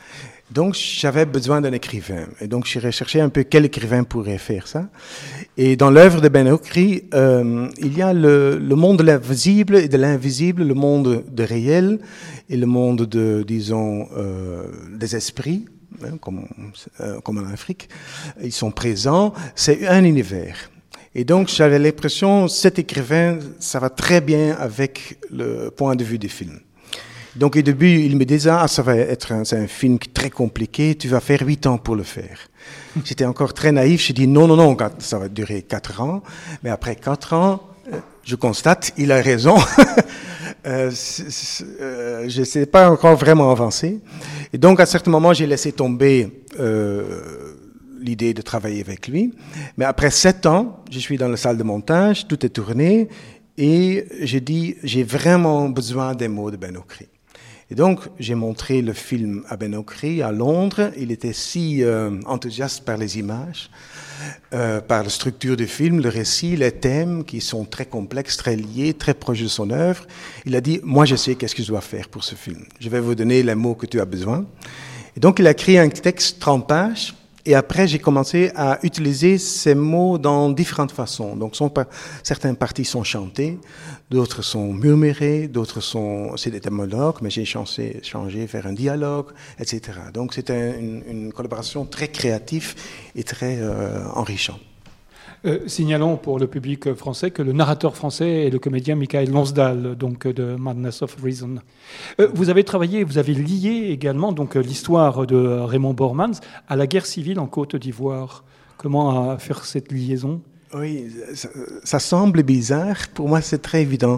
Donc, j'avais besoin d'un écrivain. Et donc, j'ai recherché un peu quel écrivain pourrait faire ça. Et dans l'œuvre de Ben Okri, euh, il y a le, le monde de l'invisible et de l'invisible, le monde de réel et le monde de, disons, euh, des esprits, hein, comme, euh, comme en Afrique. Ils sont présents. C'est un univers. Et donc, j'avais l'impression, cet écrivain, ça va très bien avec le point de vue du film. Donc, au début, il me disait, ah, ça va être un, c'est un film très compliqué, tu vas faire huit ans pour le faire. J'étais encore très naïf, j'ai dit, non, non, non, ça va durer quatre ans. Mais après quatre ans, je constate, il a raison. euh, c'est, c'est, euh, je ne sais pas encore vraiment avancé. Et donc, à un certain moment, j'ai laissé tomber euh, l'idée de travailler avec lui. Mais après sept ans, je suis dans la salle de montage, tout est tourné, et j'ai dit, j'ai vraiment besoin des mots de Ben Okri. Et donc, j'ai montré le film à Ben Okri à Londres. Il était si euh, enthousiaste par les images, euh, par la structure du film, le récit, les thèmes qui sont très complexes, très liés, très proches de son œuvre. Il a dit, moi je sais qu'est-ce que je dois faire pour ce film. Je vais vous donner les mots que tu as besoin. Et donc, il a créé un texte trente pages. Et après, j'ai commencé à utiliser ces mots dans différentes façons. Donc, sont pas, certaines parties sont chantées, d'autres sont murmurées, d'autres sont, c'est des monologues, mais j'ai changé, changé vers un dialogue, et cetera. Donc, c'était une, une collaboration très créative et très euh, enrichante. Euh, signalons pour le public français que le narrateur français est le comédien Michael Lonsdal, donc de Madness of Reason. Euh, vous avez travaillé, vous avez lié également donc l'histoire de Raymond Bormans à la guerre civile en Côte d'Ivoire. Comment faire cette liaison ? Oui, ça, ça semble bizarre. Pour moi, c'est très évident.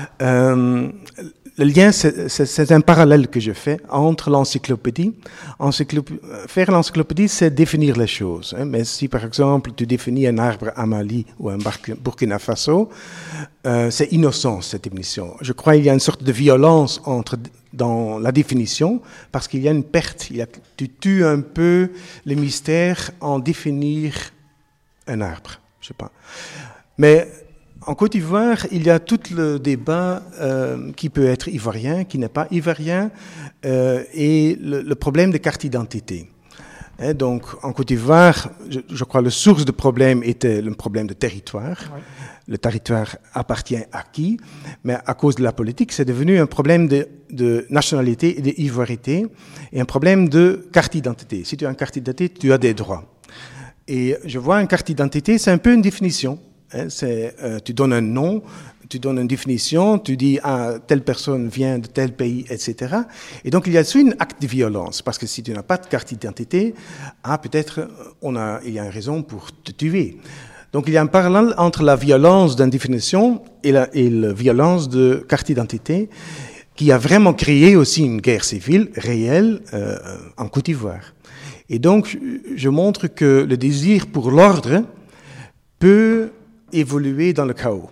Euh, le lien, c'est, c'est, c'est un parallèle que je fais entre l'encyclopédie. Encyclopé- faire l'encyclopédie, c'est définir les choses. Hein. Mais si, par exemple, tu définis un arbre à Mali ou à Burkina Faso, euh, c'est innocent, cette définition. Je crois qu'il y a une sorte de violence entre, dans la définition, parce qu'il y a une perte. Il y a, tu tues un peu le mystère en définir un arbre. Je sais pas. Mais en Côte d'Ivoire, il y a tout le débat euh, qui peut être ivoirien, qui n'est pas ivoirien, euh, et le, le problème de carte d'identité. Et donc, en Côte d'Ivoire, je, je crois que la source de problème était le problème de territoire. Oui. Le territoire appartient à qui? Mais à cause de la politique, c'est devenu un problème de, de nationalité et d'ivoirité, et un problème de carte d'identité. Si tu as une carte d'identité, tu as des droits. Et je vois une carte d'identité, c'est un peu une définition. Hein, c'est, euh, tu donnes un nom, tu donnes une définition, tu dis ah, telle personne vient de tel pays, et cetera. Et donc il y a aussi un acte de violence, parce que si tu n'as pas de carte d'identité, ah, peut-être on a, il y a une raison pour te tuer. Donc il y a un parallèle entre la violence d'une définition et la, et la violence de carte d'identité, qui a vraiment créé aussi une guerre civile réelle euh, en Côte d'Ivoire. Et donc, je montre que le désir pour l'ordre peut évoluer dans le chaos.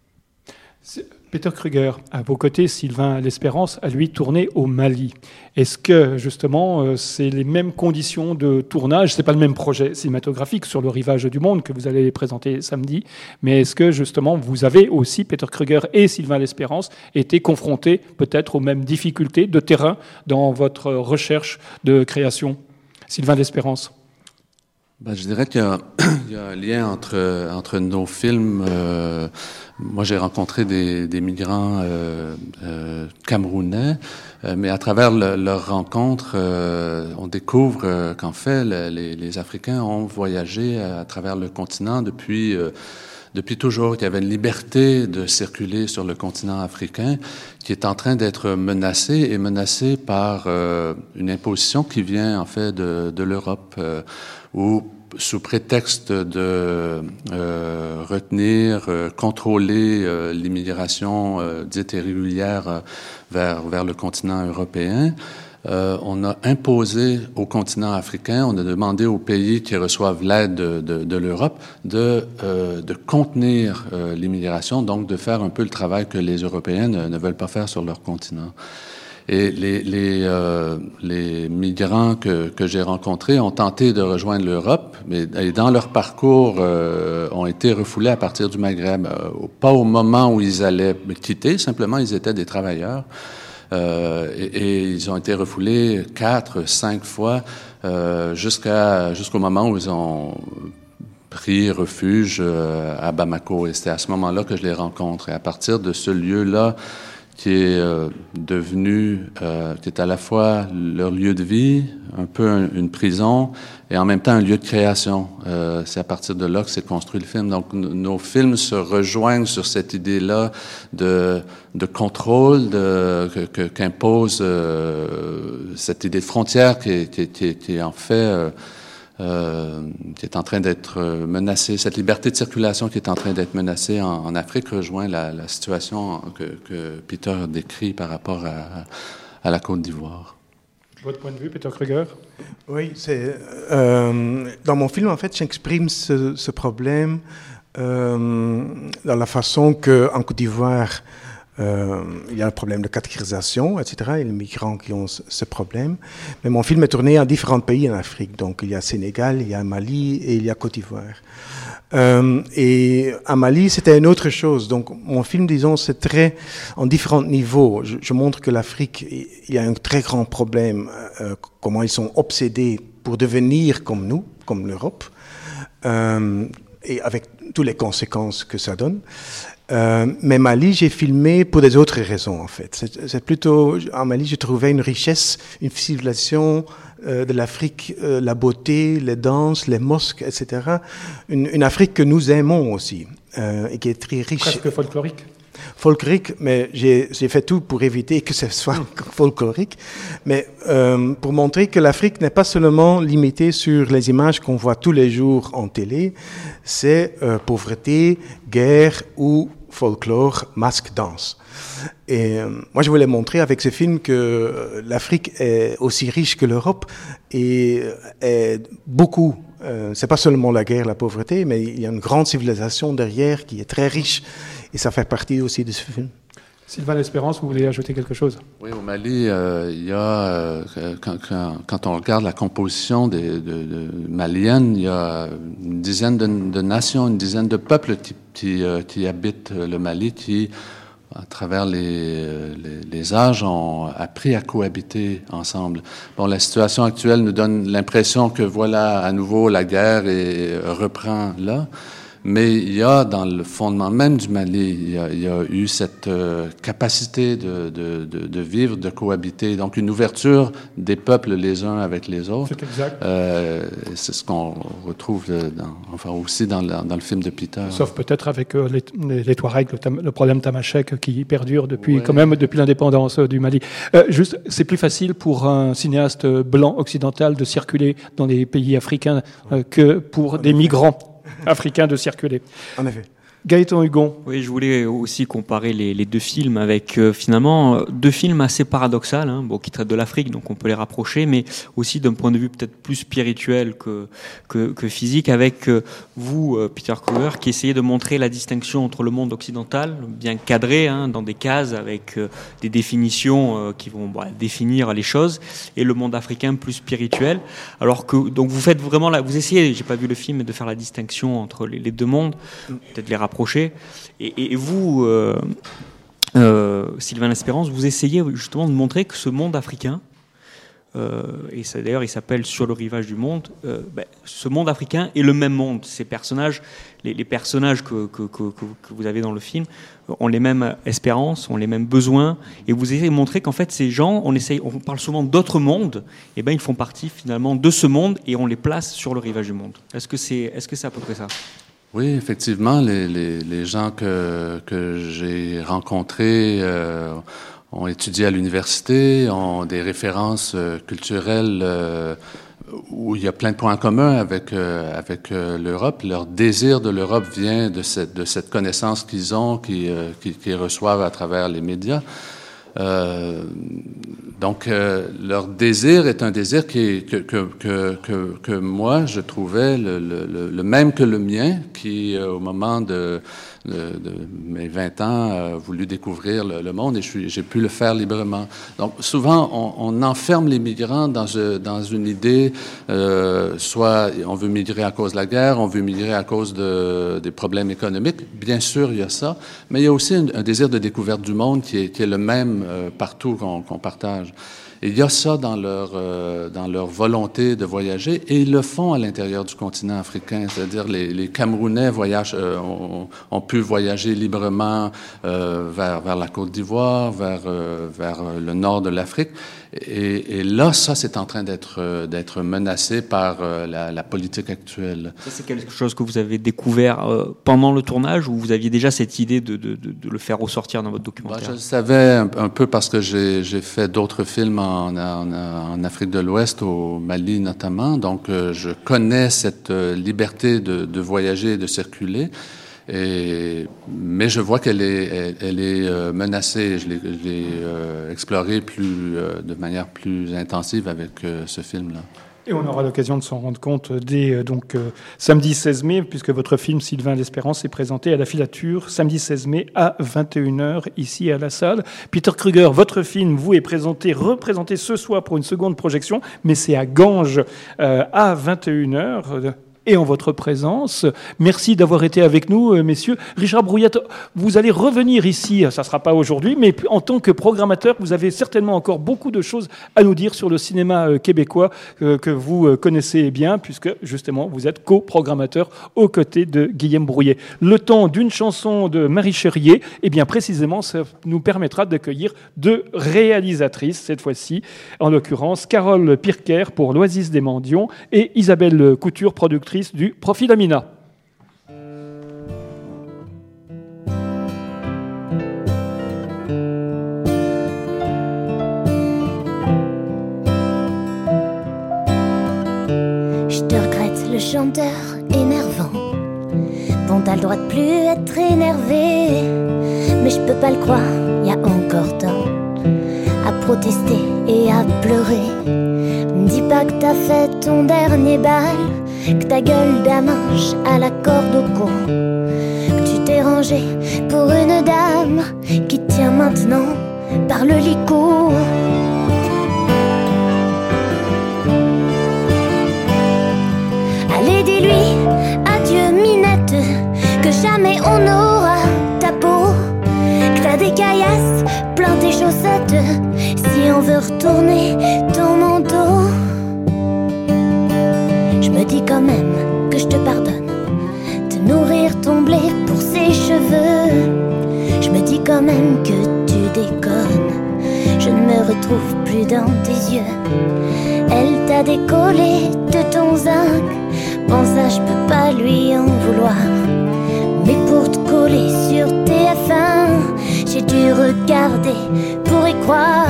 Peter Kruger, à vos côtés, Sylvain L'Espérance a lui tourné au Mali. Est-ce que, justement, c'est les mêmes conditions de tournage? Ce n'est pas le même projet cinématographique sur le rivage du monde que vous allez présenter samedi, mais est-ce que, justement, vous avez aussi, Peter Kruger et Sylvain L'Espérance, été confrontés peut-être aux mêmes difficultés de terrain dans votre recherche de création? Sylvain L'Espérance. Ben, je dirais qu'il y a, il y a un lien entre, entre nos films. Euh, moi, j'ai rencontré des, des migrants euh, euh, camerounais, euh, mais à travers le, leur rencontre, euh, on découvre euh, qu'en fait, le, les, les Africains ont voyagé à travers le continent depuis... Euh, Depuis toujours, qu'il y avait une liberté de circuler sur le continent africain qui est en train d'être menacée et menacée par euh, une imposition qui vient en fait de, de l'Europe, euh, où sous prétexte de euh, retenir, euh, contrôler euh, l'immigration euh, dite irrégulière euh, vers, vers le continent européen, Euh, on a imposé au continent africain, on a demandé aux pays qui reçoivent l'aide de, de, de l'Europe de, euh, de contenir euh, l'immigration, donc de faire un peu le travail que les Européens ne, ne veulent pas faire sur leur continent. Et les, les, euh, les migrants que, que j'ai rencontrés ont tenté de rejoindre l'Europe, mais et dans leur parcours euh, ont été refoulés à partir du Maghreb. Euh, pas au moment où ils allaient quitter, simplement ils étaient des travailleurs. Euh, et, et ils ont été refoulés quatre, cinq fois euh, jusqu'à jusqu'au moment où ils ont pris refuge euh, à Bamako. Et c'était à ce moment-là que je les rencontre. Et à partir de ce lieu-là, qui est euh, devenu, euh, qui est à la fois leur lieu de vie, un peu un, une prison, et en même temps un lieu de création. Euh, c'est à partir de là que s'est construit le film. Donc, n- nos films se rejoignent sur cette idée-là de, de contrôle, de, que, que, qu'impose euh, cette idée de frontière qui est, qui est, qui est, qui est en fait... Euh, Euh, qui est en train d'être menacée, cette liberté de circulation qui est en train d'être menacée en, en Afrique rejoint la, la situation que, que Peter décrit par rapport à, à la Côte d'Ivoire. Votre point de vue, Peter Kruger? Oui, c'est, euh, dans mon film, en fait, j'exprime ce, ce problème euh, dans la façon qu'en Côte d'Ivoire, Euh, il y a le problème de catégorisation, et cetera, et les migrants qui ont ce, ce problème. Mais mon film est tourné en différents pays en Afrique. Donc, il y a Sénégal, il y a Mali et il y a Côte d'Ivoire. Euh, et à Mali, c'était une autre chose. Donc, mon film, disons, c'est très en différents niveaux. Je, je montre que l'Afrique, il y a un très grand problème, euh, comment ils sont obsédés pour devenir comme nous, comme l'Europe, euh, et avec toutes les conséquences que ça donne. Euh, mais Mali, j'ai filmé pour des autres raisons, en fait. C'est, c'est plutôt, en Mali, j'ai trouvé une richesse, une civilisation euh, de l'Afrique, euh, la beauté, les danses, les mosques, et cetera. Une, une Afrique que nous aimons aussi, euh, et qui est très riche. Presque folklorique. Folklorique, mais j'ai, j'ai fait tout pour éviter que ce soit folklorique, mais euh, pour montrer que l'Afrique n'est pas seulement limitée sur les images qu'on voit tous les jours en télé, c'est euh, pauvreté, guerre ou folklore, masque, danse. Et euh, moi, je voulais montrer avec ce film que euh, l'Afrique est aussi riche que l'Europe et est beaucoup. Euh, c'est pas seulement la guerre, la pauvreté, mais il y a une grande civilisation derrière qui est très riche. Et ça fait partie aussi de ce film. Sylvain L'Espérance, vous voulez ajouter quelque chose? Oui, au Mali, euh, il y a, euh, quand, quand, quand on regarde la composition des, de, de malienne, il y a une dizaine de, de nations, une dizaine de peuples qui, qui, euh, qui habitent le Mali, qui, à travers les, les, les âges, ont appris à cohabiter ensemble. Bon, la situation actuelle nous donne l'impression que, voilà, à nouveau, la guerre est, reprend là. Mais il y a, dans le fondement même du Mali, il y a, il y a eu cette euh, capacité de, de, de, de vivre, de cohabiter. Donc, une ouverture des peuples les uns avec les autres. C'est exact. Euh, c'est ce qu'on retrouve dans, enfin, aussi dans, la, dans le film de Peter. Sauf peut-être avec euh, les, les, les Touaregs, le, tam, le problème Tamashek qui perdure depuis, ouais. quand même depuis l'indépendance euh, du Mali. Euh, juste, c'est plus facile pour un cinéaste blanc occidental de circuler dans les pays africains euh, que pour des migrants africains de circuler. En effet. Gaëtan Hugon. Oui, je voulais aussi comparer les, les deux films avec euh, finalement deux films assez paradoxaux, hein, bon, qui traitent de l'Afrique, donc on peut les rapprocher, mais aussi d'un point de vue peut-être plus spirituel que que, que physique, avec euh, vous, euh, Peter Kruger, qui essayez de montrer la distinction entre le monde occidental, bien cadré, hein, dans des cases avec euh, des définitions euh, qui vont bah, définir les choses, et le monde africain plus spirituel. Alors que donc vous faites vraiment là, vous essayez, j'ai pas vu le film, de faire la distinction entre les, les deux mondes, peut-être les rapprocher. Et, et vous, euh, euh, Sylvain L'Espérance, vous essayez justement de montrer que ce monde africain, euh, et ça, d'ailleurs il s'appelle Sur le rivage du monde, euh, ben, ce monde africain est le même monde. Ces personnages, les, les personnages que, que, que, que vous avez dans le film ont les mêmes espérances, ont les mêmes besoins, et vous essayez de montrer qu'en fait ces gens, on, essaye, on parle souvent d'autres mondes, et ben ils font partie finalement de ce monde et on les place sur le rivage du monde. Est-ce que c'est, est-ce que c'est à peu près ça ? Oui, effectivement, les, les, les gens que, que j'ai rencontrés euh, ont étudié à l'université, ont des références euh, culturelles euh, où il y a plein de points communs avec, euh, avec euh, l'Europe. Leur désir de l'Europe vient de cette, de cette connaissance qu'ils ont, qu'ils, euh, qu'ils, qu'ils reçoivent à travers les médias. Euh, donc, euh, leur désir est un désir qui, que, que, que, que, que moi, je trouvais le, le, le même que le mien, qui, euh, au moment de, de, de mes vingt ans, a voulu découvrir le, le monde et je suis, j'ai pu le faire librement. Donc, souvent, on, on enferme les migrants dans, dans une idée, euh, soit on veut migrer à cause de la guerre, on veut migrer à cause de, des problèmes économiques. Bien sûr, il y a ça, mais il y a aussi un, un désir de découverte du monde qui est, qui est le même euh, partout qu'on, qu'on partage. Et il y a ça dans leur, euh, dans leur volonté de voyager, et ils le font à l'intérieur du continent africain. C'est-à-dire les, les Camerounais voyagent, euh, ont, ont pu voyager librement euh, vers, vers la Côte d'Ivoire, vers, euh, vers le nord de l'Afrique. Et, et là, ça, c'est en train d'être, d'être menacé par euh, la, la politique actuelle. Ça, c'est quelque chose que vous avez découvert euh, pendant le tournage, ou vous aviez déjà cette idée de, de, de, de le faire ressortir dans votre documentaire? Ben, je le savais un, un peu parce que j'ai, j'ai fait d'autres films en, en, en Afrique de l'Ouest, au Mali notamment. Donc, euh, je connais cette euh, liberté de, de voyager et de circuler. Et, mais je vois qu'elle est, elle, elle est euh, menacée. Je l'ai, je l'ai euh, explorée plus, euh, de manière plus intensive avec euh, ce film-là. Et on aura l'occasion de s'en rendre compte dès donc euh, samedi seize mai, puisque votre film Sylvain l'Espérance est présenté à la Filature samedi seize mai à vingt et une heures ici à la salle. Peter Kruger, votre film vous est présenté, représenté ce soir pour une seconde projection, mais c'est à Ganges euh, à vingt et une heures. Et en votre présence. Merci d'avoir été avec nous, messieurs. Richard Brouillat, vous allez revenir ici, ça ne sera pas aujourd'hui, mais en tant que programmateur, vous avez certainement encore beaucoup de choses à nous dire sur le cinéma québécois que, que vous connaissez bien, puisque justement, vous êtes co-programmateur aux côtés de Guillaume Brouillet. Le temps d'une chanson de Marie Chérier, et bien précisément, ça nous permettra d'accueillir deux réalisatrices, cette fois-ci, en l'occurrence Carole Pirker pour L'Oasis des Mendiants et Isabelle Couture, productrice du Profil Amina. Je te regrette, le chanteur énervant. Bon, t'as le droit de plus être énervé, mais je peux pas le croire, y a encore temps à protester et à pleurer. Me dis pas que t'as fait ton dernier bal, que ta gueule d'amanche à la corde au cou, que tu t'es rangé pour une dame qui te tient maintenant par le licou. Allez, dis-lui adieu Minette, que jamais on n'aura ta peau, que t'as des caillasses plein tes chaussettes, si on veut retourner ton manteau. Je me dis quand même que je te pardonne de nourrir ton blé pour ses cheveux. Je me dis quand même que tu déconnes, je ne me retrouve plus dans tes yeux. Elle t'a décollé de ton zinc, bon ça je peux pas lui en vouloir, mais pour te coller sur T F un, j'ai dû regarder pour y croire.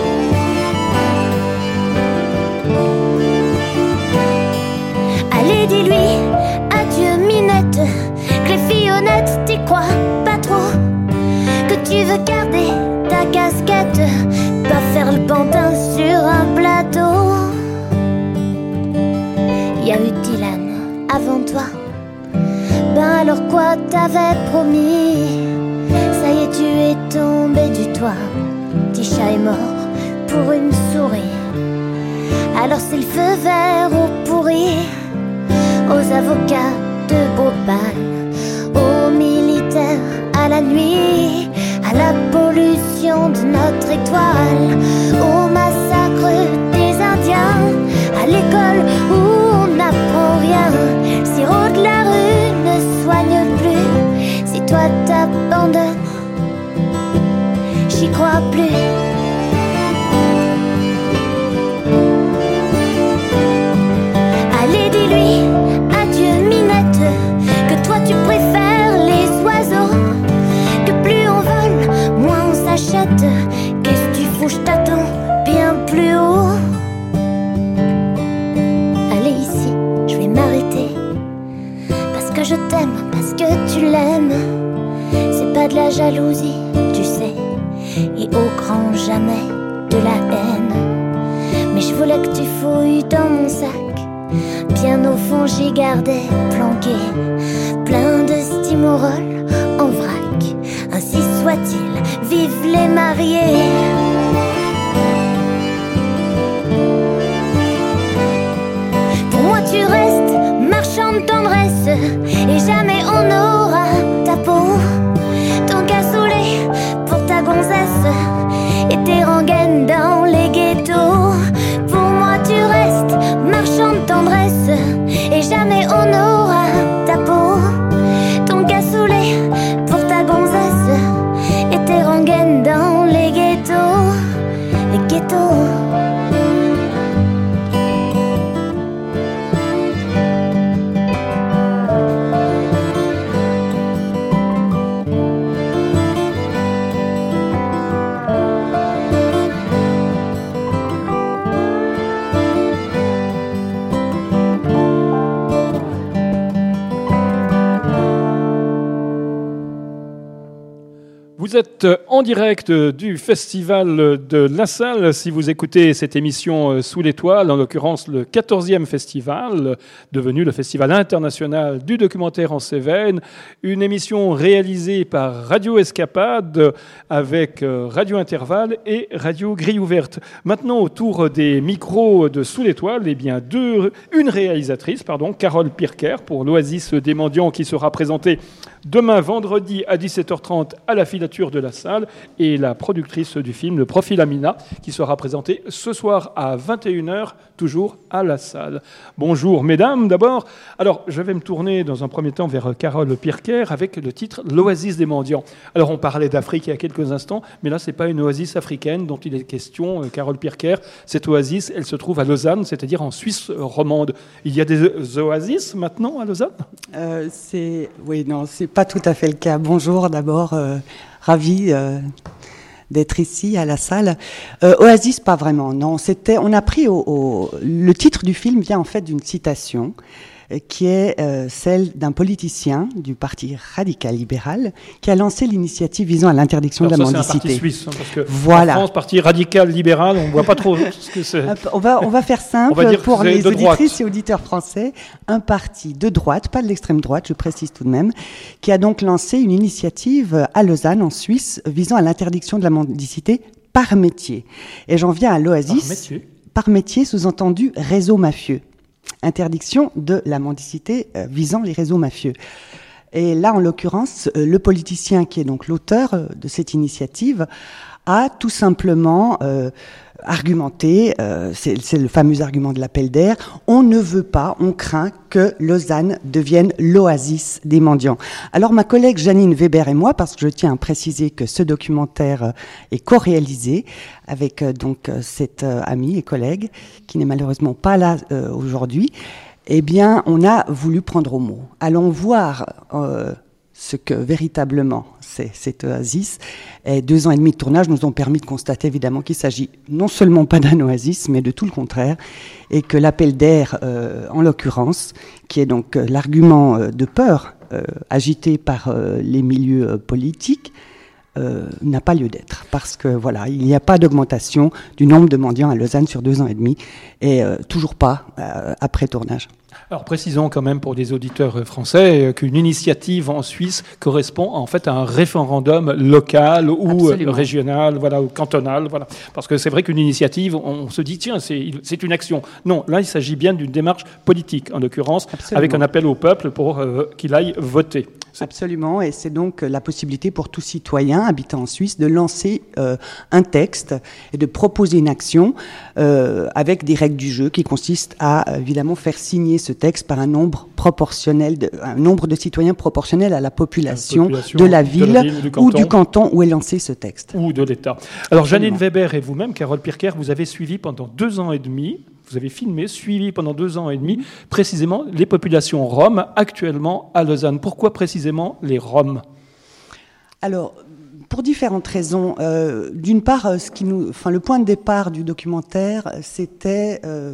Allez, dis-lui adieu Minette, que les filles honnêtes t'y croient pas trop, que tu veux garder ta casquette, pas faire le pantin sur un plateau. Y a eu Dylan avant toi, ben alors quoi t'avais promis? Ça y est, tu es tombé du toit, Tisha est mort pour une souris. Alors c'est le feu vert au pourri, aux avocats de Bhopal, aux militaires à la nuit, à la pollution de notre étoile, au massacre des Indiens, à l'école où on n'apprend rien. Le sirop de la rue ne soigne plus, si toi t'abandonnes, j'y crois plus. Allez, dis-lui adieu Minette, que toi tu préfères les oiseaux, que plus on vole, moins on s'achète. Qu'est-ce que tu fous, je t'attends bien plus haut. Allez ici, je vais m'arrêter, parce que je t'aime, parce que tu l'aimes. C'est pas de la jalousie, tu sais, et au grand jamais de la haine. voulais que tu fouilles dans mon sac. Bien au fond j'y gardais planqué plein de stimurols en vrac. Ainsi soit-il, vive les mariés. Pour moi tu restes marchand de tendresse, et jamais on n'aura ta peau, ton cassoulet pour ta gonzesse et tes rengaines dans les ghettos. Pour moi tu restes marchand de tendresse, et jamais on n'aura ta peau, ton cassoulet pour ta gonzesse et tes rengaines dans les ghettos, les ghettos. Vous êtes en direct du Festival de La Salle. Si vous écoutez cette émission Sous l'étoile, en l'occurrence le quatorzième festival, devenu le Festival international du documentaire en Cévennes, une émission réalisée par Radio Escapade avec Radio Intervalle et Radio Grille Ouverte. Maintenant, autour des micros de Sous l'étoile, eh bien deux, une réalisatrice, pardon, Carole Pirker, pour l'Oasis des Mendiants, qui sera présentée demain vendredi à dix-sept heures trente à la filature de La Salle, et la productrice du film, le Profil Amina, qui sera présentée ce soir à vingt et une heures, toujours à La Salle. Bonjour mesdames, d'abord. Alors, je vais me tourner dans un premier temps vers Carole Pirker avec le titre « L'Oasis des Mendiants ». Alors, on parlait d'Afrique il y a quelques instants, mais là, ce n'est pas une oasis africaine dont il est question, Carole Pirker. Cette oasis, elle se trouve à Lausanne, c'est-à-dire en Suisse romande. Il y a des oasis maintenant à Lausanne ? euh, c'est... Oui, non, c'est pas tout à fait le cas. Bonjour d'abord. Euh... Ravi euh, d'être ici à La Salle. Euh, Oasis, pas vraiment. Non, c'était. On a pris au, au, le titre du film vient en fait d'une citation euh, qui est euh, celle d'un politicien du Parti radical libéral qui a lancé l'initiative visant à l'interdiction Alors de la ça, mendicité. C'est un parti suisse, hein, parce que voilà. En France, Parti radical libéral, on ne voit pas trop ce que c'est. On va on va faire simple va dire pour que c'est les de auditrices droite. et auditeurs français. Un parti de droite, pas de l'extrême droite, je précise tout de même, qui a donc lancé une initiative à Lausanne, en Suisse, visant à l'interdiction de la mendicité par métier. Et j'en viens à l'Oasis. Par métier. Par métier, sous-entendu réseau mafieux. Interdiction de la mendicité euh, visant les réseaux mafieux. Et là, en l'occurrence, euh, le politicien qui est donc l'auteur euh, de cette initiative a tout simplement euh, argumenté, euh, c'est, c'est le fameux argument de l'appel d'air, on ne veut pas, on craint que Lausanne devienne l'oasis des mendiants. Alors ma collègue Janine Weber et moi, parce que je tiens à préciser que ce documentaire euh, est co-réalisé avec euh, donc euh, cette euh, amie et collègue qui n'est malheureusement pas là euh, aujourd'hui, eh bien on a voulu prendre au mot. Allons voir euh, ce que véritablement c'est cette oasis. Et deux ans et demi de tournage nous ont permis de constater évidemment qu'il s'agit non seulement pas d'un oasis, mais de tout le contraire, et que l'appel d'air, euh, en l'occurrence, qui est donc euh, l'argument euh, de peur euh, agité par euh, les milieux euh, politiques, euh, n'a pas lieu d'être, parce que voilà, il n'y a pas d'augmentation du nombre de mendiants à Lausanne sur deux ans et demi, et euh, toujours pas euh, après tournage. Alors précisons quand même pour les auditeurs français qu'une initiative en Suisse correspond en fait à un référendum local ou Absolument. régional, voilà, ou cantonal, voilà. Parce que c'est vrai qu'une initiative, on se dit tiens, c'est, c'est une action. Non, là il s'agit bien d'une démarche politique, en l'occurrence, Absolument. avec un appel au peuple pour euh, qu'il aille voter. C'est... Absolument, et c'est donc la possibilité pour tout citoyen habitant en Suisse de lancer euh, un texte et de proposer une action euh, avec des règles du jeu qui consistent à évidemment faire signer ce texte par un nombre proportionnel, de, un nombre de citoyens proportionnel à la population, la population de la ville, de la ville du ou du canton où est lancé ce texte. Ou de l'État. Alors Janine Weber et vous-même, Carole Pirker, vous avez suivi pendant deux ans et demi, vous avez filmé, suivi pendant deux ans et demi, précisément les populations roms actuellement à Lausanne. Pourquoi précisément les Roms ? Alors, pour différentes raisons. Euh, d'une part, ce qui nous, enfin, le point de départ du documentaire, c'était euh,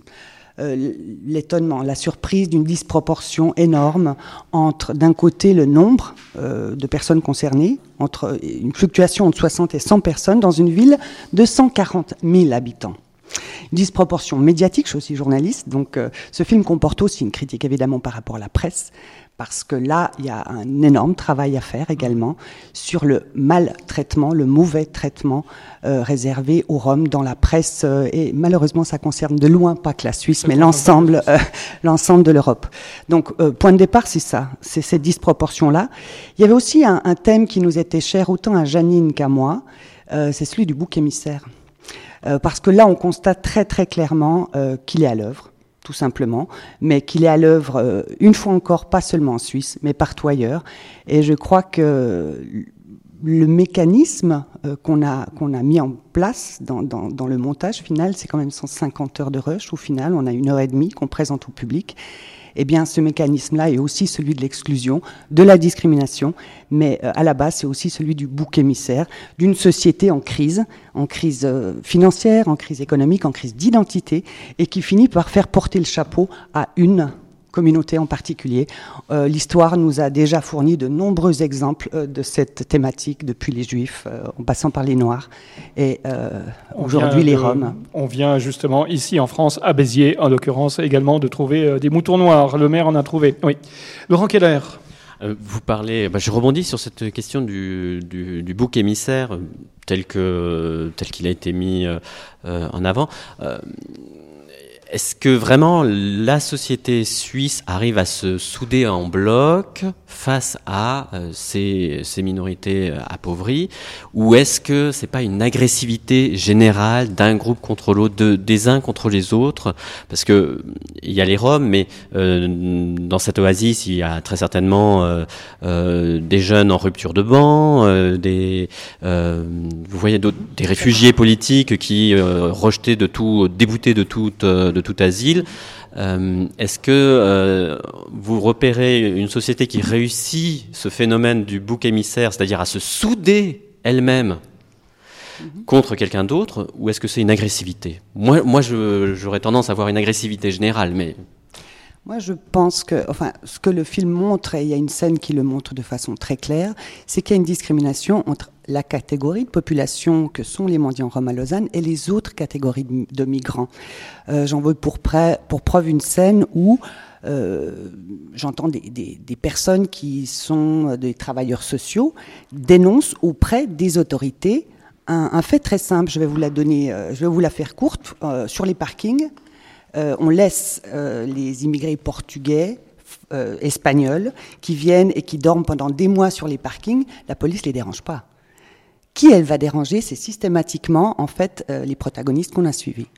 euh, l'étonnement, la surprise d'une disproportion énorme entre, d'un côté, le nombre euh, de personnes concernées, entre une fluctuation entre soixante et cent personnes dans une ville de cent quarante mille habitants. disproportion médiatique. Je suis aussi journaliste, donc euh, ce film comporte aussi une critique évidemment par rapport à la presse, parce que là, il y a un énorme travail à faire également sur le maltraitement, le mauvais traitement euh, réservé aux Roms dans la presse. Euh, et malheureusement, ça concerne de loin pas que la Suisse, mais l'ensemble, euh, l'ensemble de l'Europe. Donc, euh, point de départ, c'est ça, c'est cette disproportion-là. Il y avait aussi un, un thème qui nous était cher, autant à Janine qu'à moi, euh, c'est celui du bouc émissaire. Euh, parce que là, on constate très très clairement euh, qu'il est à l'œuvre, tout simplement, mais qu'il est à l'œuvre, euh, une fois encore, pas seulement en Suisse, mais partout ailleurs. Et je crois que le mécanisme euh, qu'on a, qu'on a mis en place dans, dans, dans le montage final, c'est quand même cent cinquante heures de rush. Au final, on a une heure et demie qu'on présente au public. Eh bien, ce mécanisme-là est aussi celui de l'exclusion, de la discrimination, mais euh, à la base, c'est aussi celui du bouc émissaire, d'une société en crise, en crise euh, financière, en crise économique, en crise d'identité, et qui finit par faire porter le chapeau à une communauté en particulier. Euh, l'histoire nous a déjà fourni de nombreux exemples euh, de cette thématique, depuis les Juifs, euh, en passant par les Noirs, et euh, aujourd'hui les de, Roms. On vient justement ici en France, à Béziers, en l'occurrence, également de trouver euh, des moutons noirs. Le maire en a trouvé. Oui. Laurent Keller. Euh, vous parlez, bah, je rebondis sur cette question du, du, du bouc émissaire euh, tel que tel qu'il a été mis euh, euh, en avant. Euh, Est-ce que vraiment la société suisse arrive à se souder en bloc face à euh, ces, ces minorités appauvries, ou est-ce que c'est pas une agressivité générale d'un groupe contre l'autre, de, des uns contre les autres? Parce que il y a les Roms, mais euh, dans cette oasis, il y a très certainement euh, euh, des jeunes en rupture de banc, euh, des euh, vous voyez des réfugiés politiques qui euh, rejetés de tout, déboutés de toute euh, de tout asile. Euh, est-ce que euh, vous repérez une société qui réussit ce phénomène du bouc émissaire, c'est-à-dire à se souder elle-même mm-hmm. contre quelqu'un d'autre, ou est-ce que c'est une agressivité? Moi, moi je, j'aurais tendance à avoir une agressivité générale, mais... Moi, je pense que, enfin, ce que le film montre, et il y a une scène qui le montre de façon très claire, c'est qu'il y a une discrimination entre la catégorie de population que sont les mendiants roms à Lausanne et les autres catégories de, de migrants. Euh, j'en veux pour, près, pour preuve une scène où euh, j'entends des, des, des personnes qui sont des travailleurs sociaux dénoncent auprès des autorités un, un fait très simple. Je vais vous la donner, euh, je vais vous la faire courte. Euh, sur les parkings, Euh, on laisse euh, les immigrés portugais, euh, espagnols, qui viennent et qui dorment pendant des mois sur les parkings. La police ne les dérange pas. Qui elle va déranger? C'est systématiquement, en fait, euh, les protagonistes qu'on a suivis.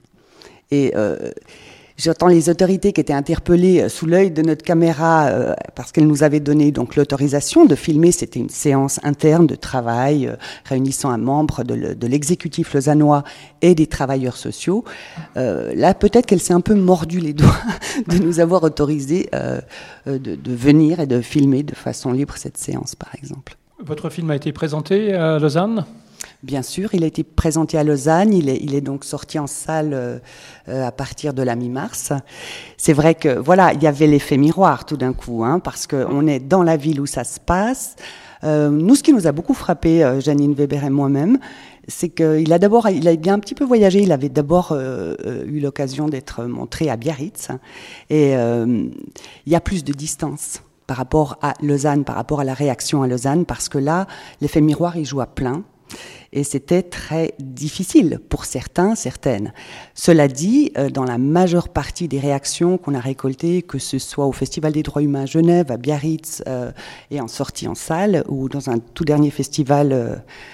Et euh, j'entends les autorités qui étaient interpellées sous l'œil de notre caméra euh, parce qu'elles nous avaient donné donc l'autorisation de filmer. C'était une séance interne de travail euh, réunissant un membre de, le, de l'exécutif lausannois et des travailleurs sociaux. Euh, là, peut-être qu'elle s'est un peu mordu les doigts de nous avoir autorisé euh, de, de venir et de filmer de façon libre cette séance, par exemple. Votre film a été présenté à Lausanne ? Bien sûr, il a été présenté à Lausanne, il est, il est donc sorti en salle euh, à partir de la mi-mars. C'est vrai que, voilà, il y avait l'effet miroir tout d'un coup, hein, parce qu'on est dans la ville où ça se passe. Euh, nous, ce qui nous a beaucoup frappé, euh, Janine Weber et moi-même, c'est qu'il a d'abord, il a bien un petit peu voyagé, il avait d'abord euh, eu l'occasion d'être montré à Biarritz, et euh, il y a plus de distance par rapport à Lausanne, par rapport à la réaction à Lausanne, parce que là, l'effet miroir, il joue à plein. Et c'était très difficile pour certains, certaines. Cela dit, dans la majeure partie des réactions qu'on a récoltées, que ce soit au Festival des droits humains à Genève, à Biarritz, euh, et en sortie en salle, ou dans un tout dernier festival euh,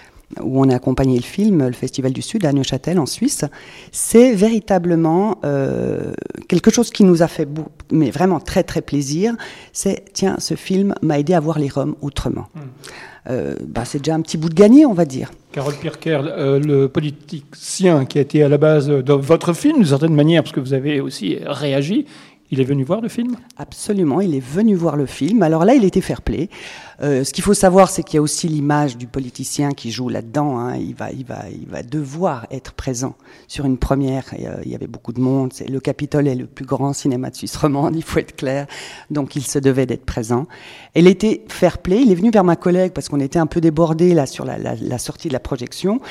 où on a accompagné le film, le Festival du Sud à Neuchâtel en Suisse, c'est véritablement euh, quelque chose qui nous a fait beau, mais vraiment très très plaisir. C'est, tiens, ce film m'a aidé à voir les Roms autrement. Mmh. Euh, bah, c'est déjà un petit bout de gagné, on va dire. Carole Pirker, euh, le politicien qui a été à la base de votre film, d'une certaine manière, parce que vous avez aussi réagi, il est venu voir le film ? Absolument, il est venu voir le film. Alors là, il était fair-play. Euh, ce qu'il faut savoir, c'est qu'il y a aussi l'image du politicien qui joue là-dedans. Hein. Il va, il va, il va devoir être présent sur une première. Et, euh, il y avait beaucoup de monde. C'est, le Capitole est le plus grand cinéma de Suisse romande, il faut être clair. Donc, il se devait d'être présent. Il était fair-play. Il est venu vers ma collègue parce qu'on était un peu débordés là sur la, la, la sortie de la projection.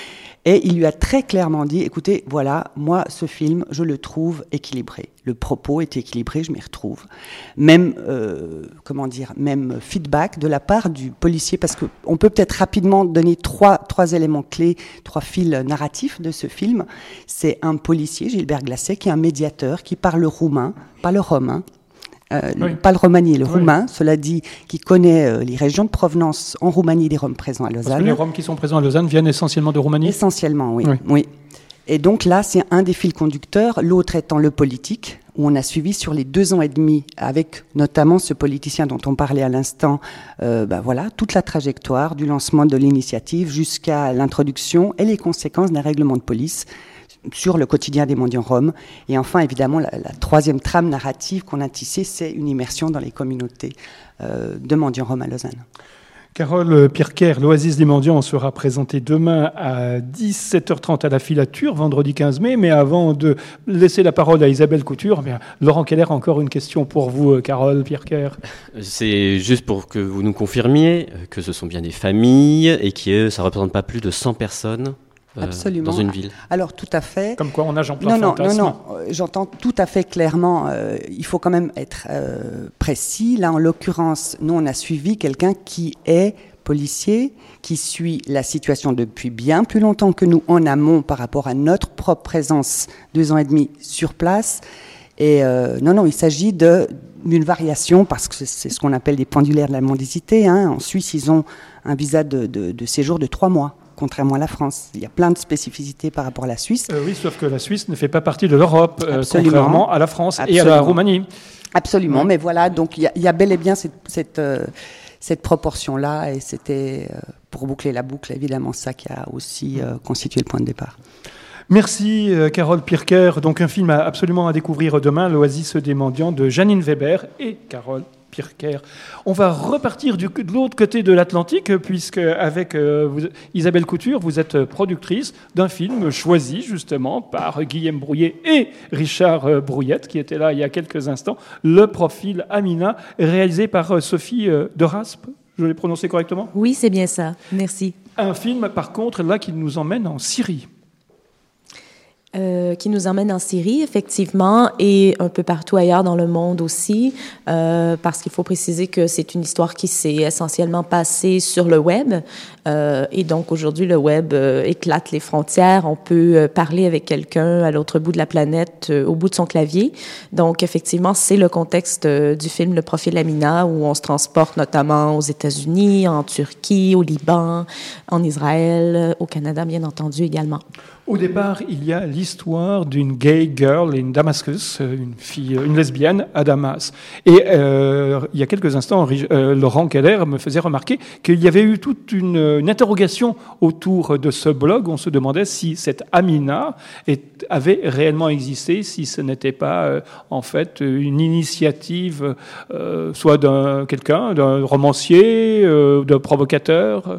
Et il lui a très clairement dit, écoutez, voilà, moi, ce film, je le trouve équilibré. Le propos est équilibré, je m'y retrouve. Même, euh, comment dire, même feedback de la part du policier, parce qu'on peut peut-être rapidement donner trois, trois éléments clés, trois fils narratifs de ce film. C'est un policier, Gilbert Glasset, qui est un médiateur, qui parle roumain, pas le romain, Euh, oui. pas le romani, le oui. roumain, cela dit, qui connaît euh, les régions de provenance en Roumanie des Roms présents à Lausanne. Parce que les Roms qui sont présents à Lausanne viennent essentiellement de Roumanie ? Essentiellement, oui. oui. oui. Et donc là, c'est un des fils conducteurs, l'autre étant le politique, où on a suivi sur les deux ans et demi, avec notamment ce politicien dont on parlait à l'instant, euh, ben voilà, toute la trajectoire du lancement de l'initiative jusqu'à l'introduction et les conséquences d'un règlement de police sur le quotidien des mendiants roms. Et enfin, évidemment, la, la troisième trame narrative qu'on a tissée, c'est une immersion dans les communautés euh, de mendiants roms à Lausanne. Carole Pirker, l'Oasis des mendiants sera présentée demain à dix-sept heures trente à la Filature, vendredi quinze mai. Mais avant de laisser la parole à Isabelle Couture, bien, Laurent Keller, encore une question pour vous, Carole Pirker. C'est juste pour que vous nous confirmiez que ce sont bien des familles et que ça ne représente pas plus de cent personnes. Absolument. Dans une ville. Alors, tout à fait. Comme quoi, on nage en plein non, fantasme. Non, non, non. J'entends tout à fait clairement. Euh, il faut quand même être euh, précis. Là, en l'occurrence, nous, on a suivi quelqu'un qui est policier, qui suit la situation depuis bien plus longtemps que nous en amont par rapport à notre propre présence deux ans et demi sur place. Et euh, non, non, il s'agit de, d'une variation, parce que c'est ce qu'on appelle des pendulaires de la mendicité. Hein. En Suisse, ils ont un visa de, de, de séjour de trois mois. Contrairement à la France. Il y a plein de spécificités par rapport à la Suisse. Euh, oui, sauf que la Suisse ne fait pas partie de l'Europe, euh, contrairement à la France Absolument. et à la Roumanie. Absolument, ouais. Mais voilà, donc il y, y a bel et bien cette, cette, euh, cette proportion-là, et c'était, euh, pour boucler la boucle, évidemment ça qui a aussi euh, constitué le point de départ. Merci euh, Carole Pirker. Donc un film absolument à découvrir demain, l'Oasis des mendiants de Janine Weber et Carole Pirker. On va repartir du, de l'autre côté de l'Atlantique, puisque avec euh, vous, Isabelle Couture, vous êtes productrice d'un film choisi justement par Guillaume Brouillet et Richard euh, Brouillette, qui était là il y a quelques instants, Le profil Amina, réalisé par euh, Sophie euh, de Raspe. Je l'ai prononcé correctement ? Oui, c'est bien ça. Merci. Un film, par contre, là, qui nous emmène en Syrie. Euh, qui nous emmène en Syrie, effectivement, et un peu partout ailleurs dans le monde aussi, euh, parce qu'il faut préciser que c'est une histoire qui s'est essentiellement passée sur le web, euh, et donc aujourd'hui le web euh, éclate les frontières. On peut euh, parler avec quelqu'un à l'autre bout de la planète, euh, au bout de son clavier. Donc effectivement, c'est le contexte euh, du film Le profil Amina, où on se transporte notamment aux États-Unis, en Turquie, au Liban, en Israël, au Canada bien entendu également. Au départ, il y a l'histoire d'une gay girl in Damascus, une fille, une lesbienne à Damas. Et euh, il y a quelques instants, euh, Laurent Keller me faisait remarquer qu'il y avait eu toute une, une interrogation autour de ce blog. On se demandait si cette Amina est, avait réellement existé, si ce n'était pas euh, en fait une initiative euh, soit d'un quelqu'un, d'un romancier, euh, d'un provocateur.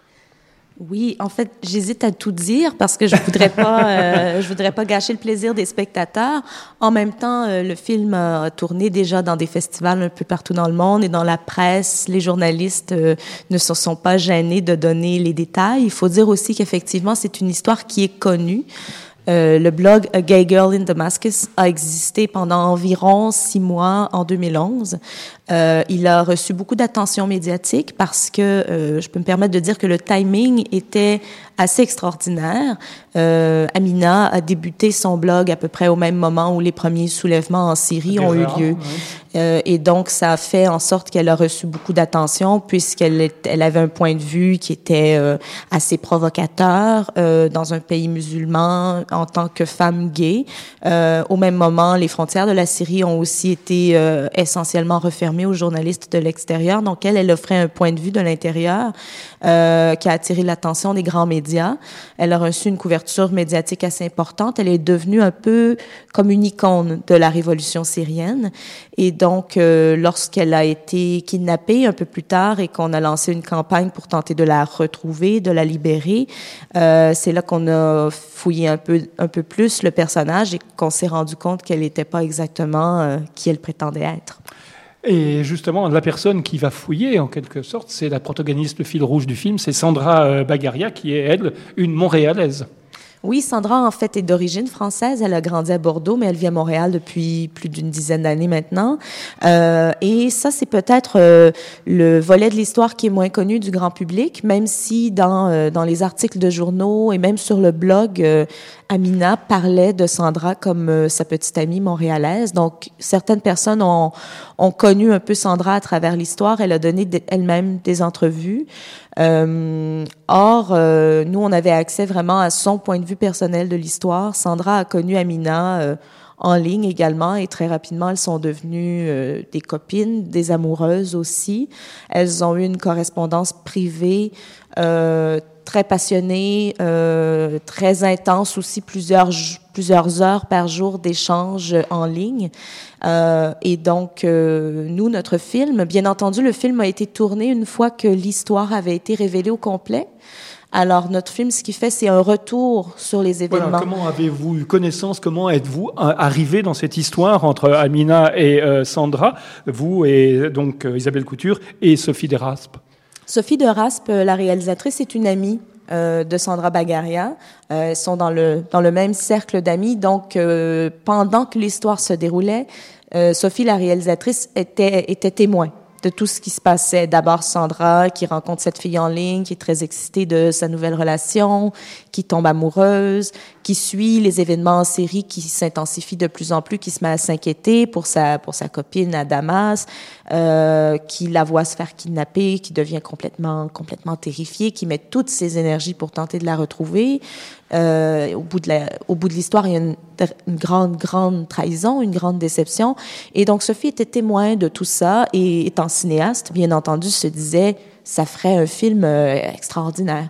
Oui, en fait, j'hésite à tout dire parce que je voudrais pas, euh, je voudrais pas gâcher le plaisir des spectateurs. En même temps, euh, le film a tourné déjà dans des festivals un peu partout dans le monde et dans la presse. Les journalistes euh, ne se sont pas gênés de donner les détails. Il faut dire aussi qu'effectivement, c'est une histoire qui est connue. Euh, le blog A Gay Girl in Damascus a existé pendant environ six mois en deux mille onze. Euh, il a reçu beaucoup d'attention médiatique parce que euh, je peux me permettre de dire que le timing était assez extraordinaire. Euh, Amina a débuté son blog à peu près au même moment où les premiers soulèvements en Syrie ont eu lieu. Ouais. Euh, et donc, ça a fait en sorte qu'elle a reçu beaucoup d'attention puisqu'elle elle avait un point de vue qui était euh, assez provocateur euh, dans un pays musulman en tant que femme gay. Euh, au même moment, les frontières de la Syrie ont aussi été euh, essentiellement refermées aux journalistes de l'extérieur. Donc, elle, elle offrait un point de vue de l'intérieur euh, qui a attiré l'attention des grands médias. Elle a reçu une couverture médiatique assez importante. Elle est devenue un peu comme une icône de la révolution syrienne. Et donc, euh, lorsqu'elle a été kidnappée un peu plus tard et qu'on a lancé une campagne pour tenter de la retrouver, de la libérer, euh, c'est là qu'on a fouillé un peu, un peu plus le personnage et qu'on s'est rendu compte qu'elle n'était pas exactement euh, qui elle prétendait être. Et justement, la personne qui va fouiller, en quelque sorte, c'est la protagoniste, le fil rouge du film, c'est Sandra euh, Bagaria, qui est, elle, une Montréalaise. Oui, Sandra, en fait, est d'origine française. Elle a grandi à Bordeaux, mais elle vit à Montréal depuis plus d'une dizaine d'années maintenant. Euh, et ça, c'est peut-être euh, le volet de l'histoire qui est moins connu du grand public, même si dans, euh, dans les articles de journaux et même sur le blog, euh, Amina parlait de Sandra comme euh, sa petite amie montréalaise. Donc, certaines personnes ont, ont connu un peu Sandra à travers l'histoire. Elle a donné de, elle-même des entrevues. Euh, or, euh, nous, on avait accès vraiment à son point de vue personnel de l'histoire. Sandra a connu Amina euh, en ligne également et très rapidement, elles sont devenues euh, des copines, des amoureuses aussi. Elles ont eu une correspondance privée euh, très passionnée, euh, très intense aussi, plusieurs, plusieurs heures par jour d'échanges en ligne. Euh, et donc, euh, nous, notre film, bien entendu, le film a été tourné une fois que l'histoire avait été révélée au complet. Alors, notre film, ce qu'il fait, c'est un retour sur les événements. Voilà, comment avez-vous eu connaissance, comment êtes-vous arrivé dans cette histoire entre Amina et euh, Sandra, vous et donc euh, Isabelle Couture et Sophie Deraspe? Sophie Deraspe, la réalisatrice, est une amie euh, de Sandra Bagaria. Euh, elles sont dans le, dans le même cercle d'amis. Donc, euh, pendant que l'histoire se déroulait, euh, Sophie, la réalisatrice, était, était témoin de tout ce qui se passait. D'abord, Sandra, qui rencontre cette fille en ligne, qui est très excitée de sa nouvelle relation, qui tombe amoureuse, qui suit les événements en série qui s'intensifient de plus en plus, qui se met à s'inquiéter pour sa, pour sa copine à Damas, euh, qui la voit se faire kidnapper, qui devient complètement, complètement terrifiée, qui met toutes ses énergies pour tenter de la retrouver. Euh, au bout de la, au bout de l'histoire, il y a une, une grande, grande trahison, une grande déception. Et donc, Sophie était témoin de tout ça et étant cinéaste, bien entendu, se disait, ça ferait un film euh, extraordinaire.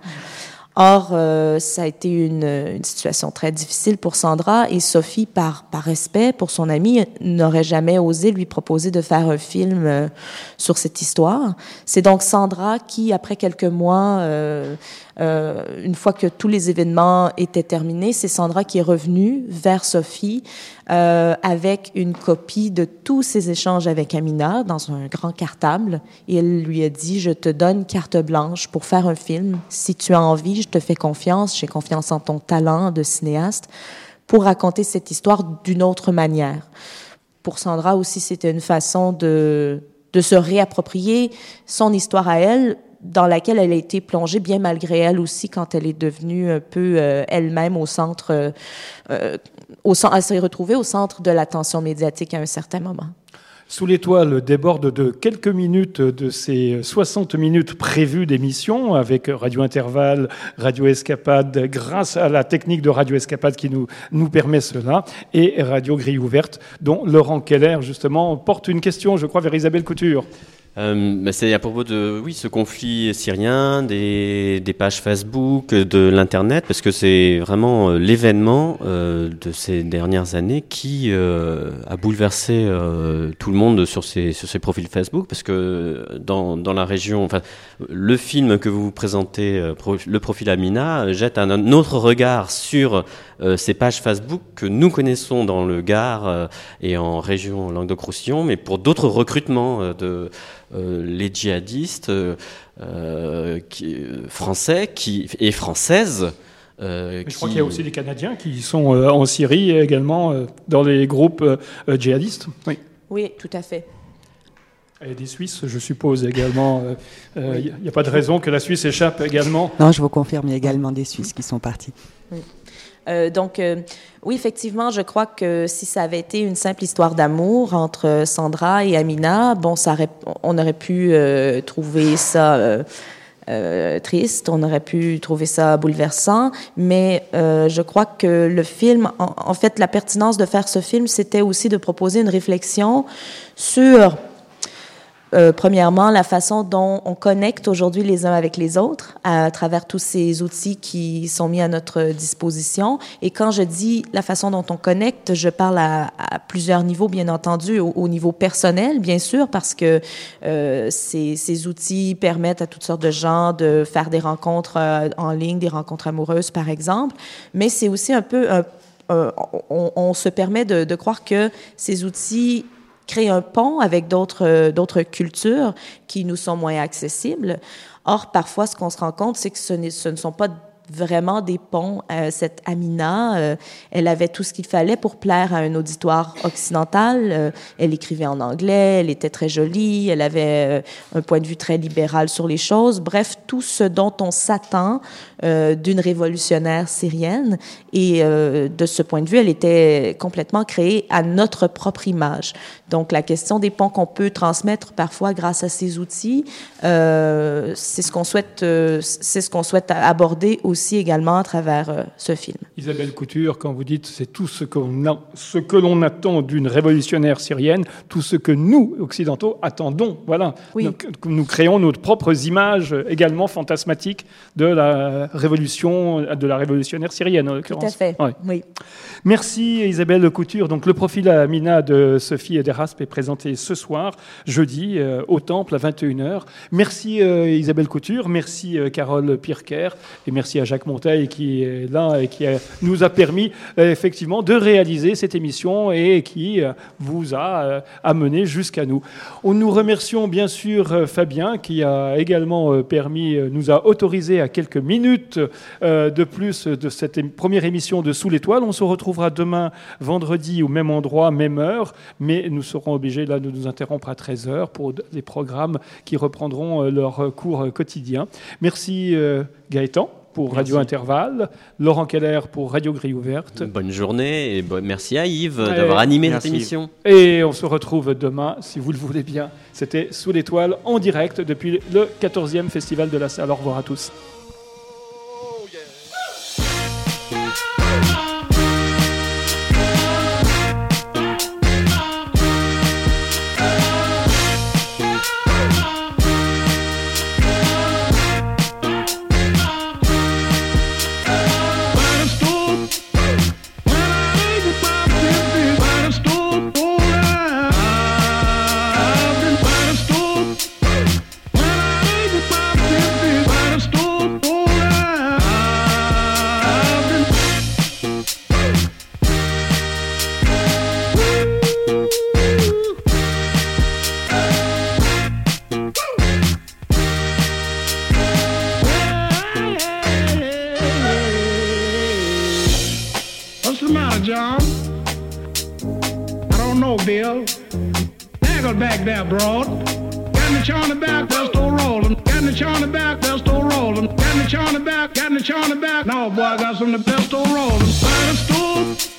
Or, euh, ça a été une, une situation très difficile pour Sandra et Sophie, par, par respect pour son amie, n'aurait jamais osé lui proposer de faire un film euh, sur cette histoire. C'est donc Sandra qui, après quelques mois, euh, euh, une fois que tous les événements étaient terminés, c'est Sandra qui est revenue vers Sophie euh, avec une copie de tous ses échanges avec Amina dans un grand cartable. Et elle lui a dit, je te donne carte blanche pour faire un film. Si tu as envie, je te fais confiance, j'ai confiance en ton talent de cinéaste pour raconter cette histoire d'une autre manière. Pour Sandra aussi, c'était une façon de, de se réapproprier son histoire à elle, dans laquelle elle a été plongée, bien malgré elle aussi, quand elle est devenue un peu euh, elle-même au centre, euh, euh, au, elle s'est retrouvée au centre de l'attention médiatique à un certain moment. Sous l'étoile déborde de quelques minutes de ces soixante minutes prévues d'émission avec Radio Intervalle, Radio Escapade, grâce à la technique de Radio Escapade qui nous, nous permet cela, et Radio Grille Ouverte, dont Laurent Keller, justement, porte une question, je crois, vers Isabelle Couture. Euh, bah c'est à propos de oui ce conflit syrien, des, des pages Facebook, de l'internet, parce que c'est vraiment euh, l'événement euh, de ces dernières années qui euh, a bouleversé euh, tout le monde sur ces sur ces profils Facebook, parce que dans dans la région, enfin le film que vous présentez, euh, pro, le profil Amina, jette un, un autre regard sur euh, ces pages Facebook que nous connaissons dans le Gard euh, et en région Languedoc-Roussillon, mais pour d'autres recrutements euh, de Euh, les djihadistes euh, euh, qui, euh, français qui, et françaises. Euh, je qui... crois qu'il y a aussi des Canadiens qui sont euh, en Syrie également euh, dans les groupes euh, djihadistes. Oui. Oui, tout à fait. Et des Suisses, je suppose également. Il euh, n'y oui. a, a pas de raison que la Suisse échappe également. Non, je vous confirme, il y a également des Suisses qui sont partis. Oui. Euh, donc, euh, oui, effectivement, je crois que si ça avait été une simple histoire d'amour entre Sandra et Amina, bon, ça aurait, on aurait pu euh, trouver ça euh, euh, triste, on aurait pu trouver ça bouleversant, mais euh, je crois que le film, en, en fait, la pertinence de faire ce film, c'était aussi de proposer une réflexion sur... Euh, premièrement, la façon dont on connecte aujourd'hui les uns avec les autres à, à travers tous ces outils qui sont mis à notre disposition. Et quand je dis la façon dont on connecte, je parle à, à plusieurs niveaux, bien entendu, au, au niveau personnel, bien sûr, parce que euh, ces, ces outils permettent à toutes sortes de gens de faire des rencontres euh, en ligne, des rencontres amoureuses, par exemple. Mais c'est aussi un peu... Un, euh, on, on se permet de, de croire que ces outils créer un pont avec d'autres, euh, d'autres cultures qui nous sont moins accessibles. Or, parfois, ce qu'on se rend compte, c'est que ce, n'est, ce ne sont pas vraiment des ponts. Euh, cette Amina, euh, elle avait tout ce qu'il fallait pour plaire à un auditoire occidental. Euh, elle écrivait en anglais, elle était très jolie, elle avait euh, un point de vue très libéral sur les choses. Bref, tout ce dont on s'attend euh, d'une révolutionnaire syrienne. Et euh, de ce point de vue, elle était complètement créée à notre propre image. Donc, la question des ponts qu'on peut transmettre parfois grâce à ces outils, euh, c'est ce qu'on souhaite, euh, c'est ce qu'on souhaite aborder aussi également à travers euh, ce film. Isabelle Couture, quand vous dites c'est tout ce, qu'on a, ce que l'on attend d'une révolutionnaire syrienne, tout ce que nous, occidentaux, attendons. Voilà. Oui. Donc, nous créons nos propres images également fantasmatiques de la révolution, de la révolutionnaire syrienne, en l'occurrence. Tout à fait, ouais. oui. Merci Isabelle Couture. Donc, le profil à Amina de Sophie Deraspe est présenté ce soir, jeudi, euh, au Temple à vingt et une heures. Merci euh, Isabelle Couture, merci euh, Carole Pirker et merci à Jacques Monteil qui est là et qui a, nous a permis euh, effectivement de réaliser cette émission et qui euh, vous a euh, amené jusqu'à nous. Nous remercions bien sûr euh, Fabien qui a également euh, permis, euh, nous a autorisé à quelques minutes euh, de plus de cette é- première émission de Sous l'étoile. On se retrouvera demain vendredi au même endroit, même heure, mais nous serons obligés là de nous interrompre à treize heures pour des programmes qui reprendront euh, leur cours euh, quotidien. Merci euh, Gaëtan pour Radio merci. Intervalle, Laurent Keller pour Radio Grille Ouverte. Bonne journée et bon, merci à Yves et d'avoir animé cette émission. Et on se retrouve demain, si vous le voulez bien. C'était Sous l'étoile en direct depuis le quatorzième Festival de la Salle. Au revoir à tous. No, boy, I got some of the best old rolling. Fire stove.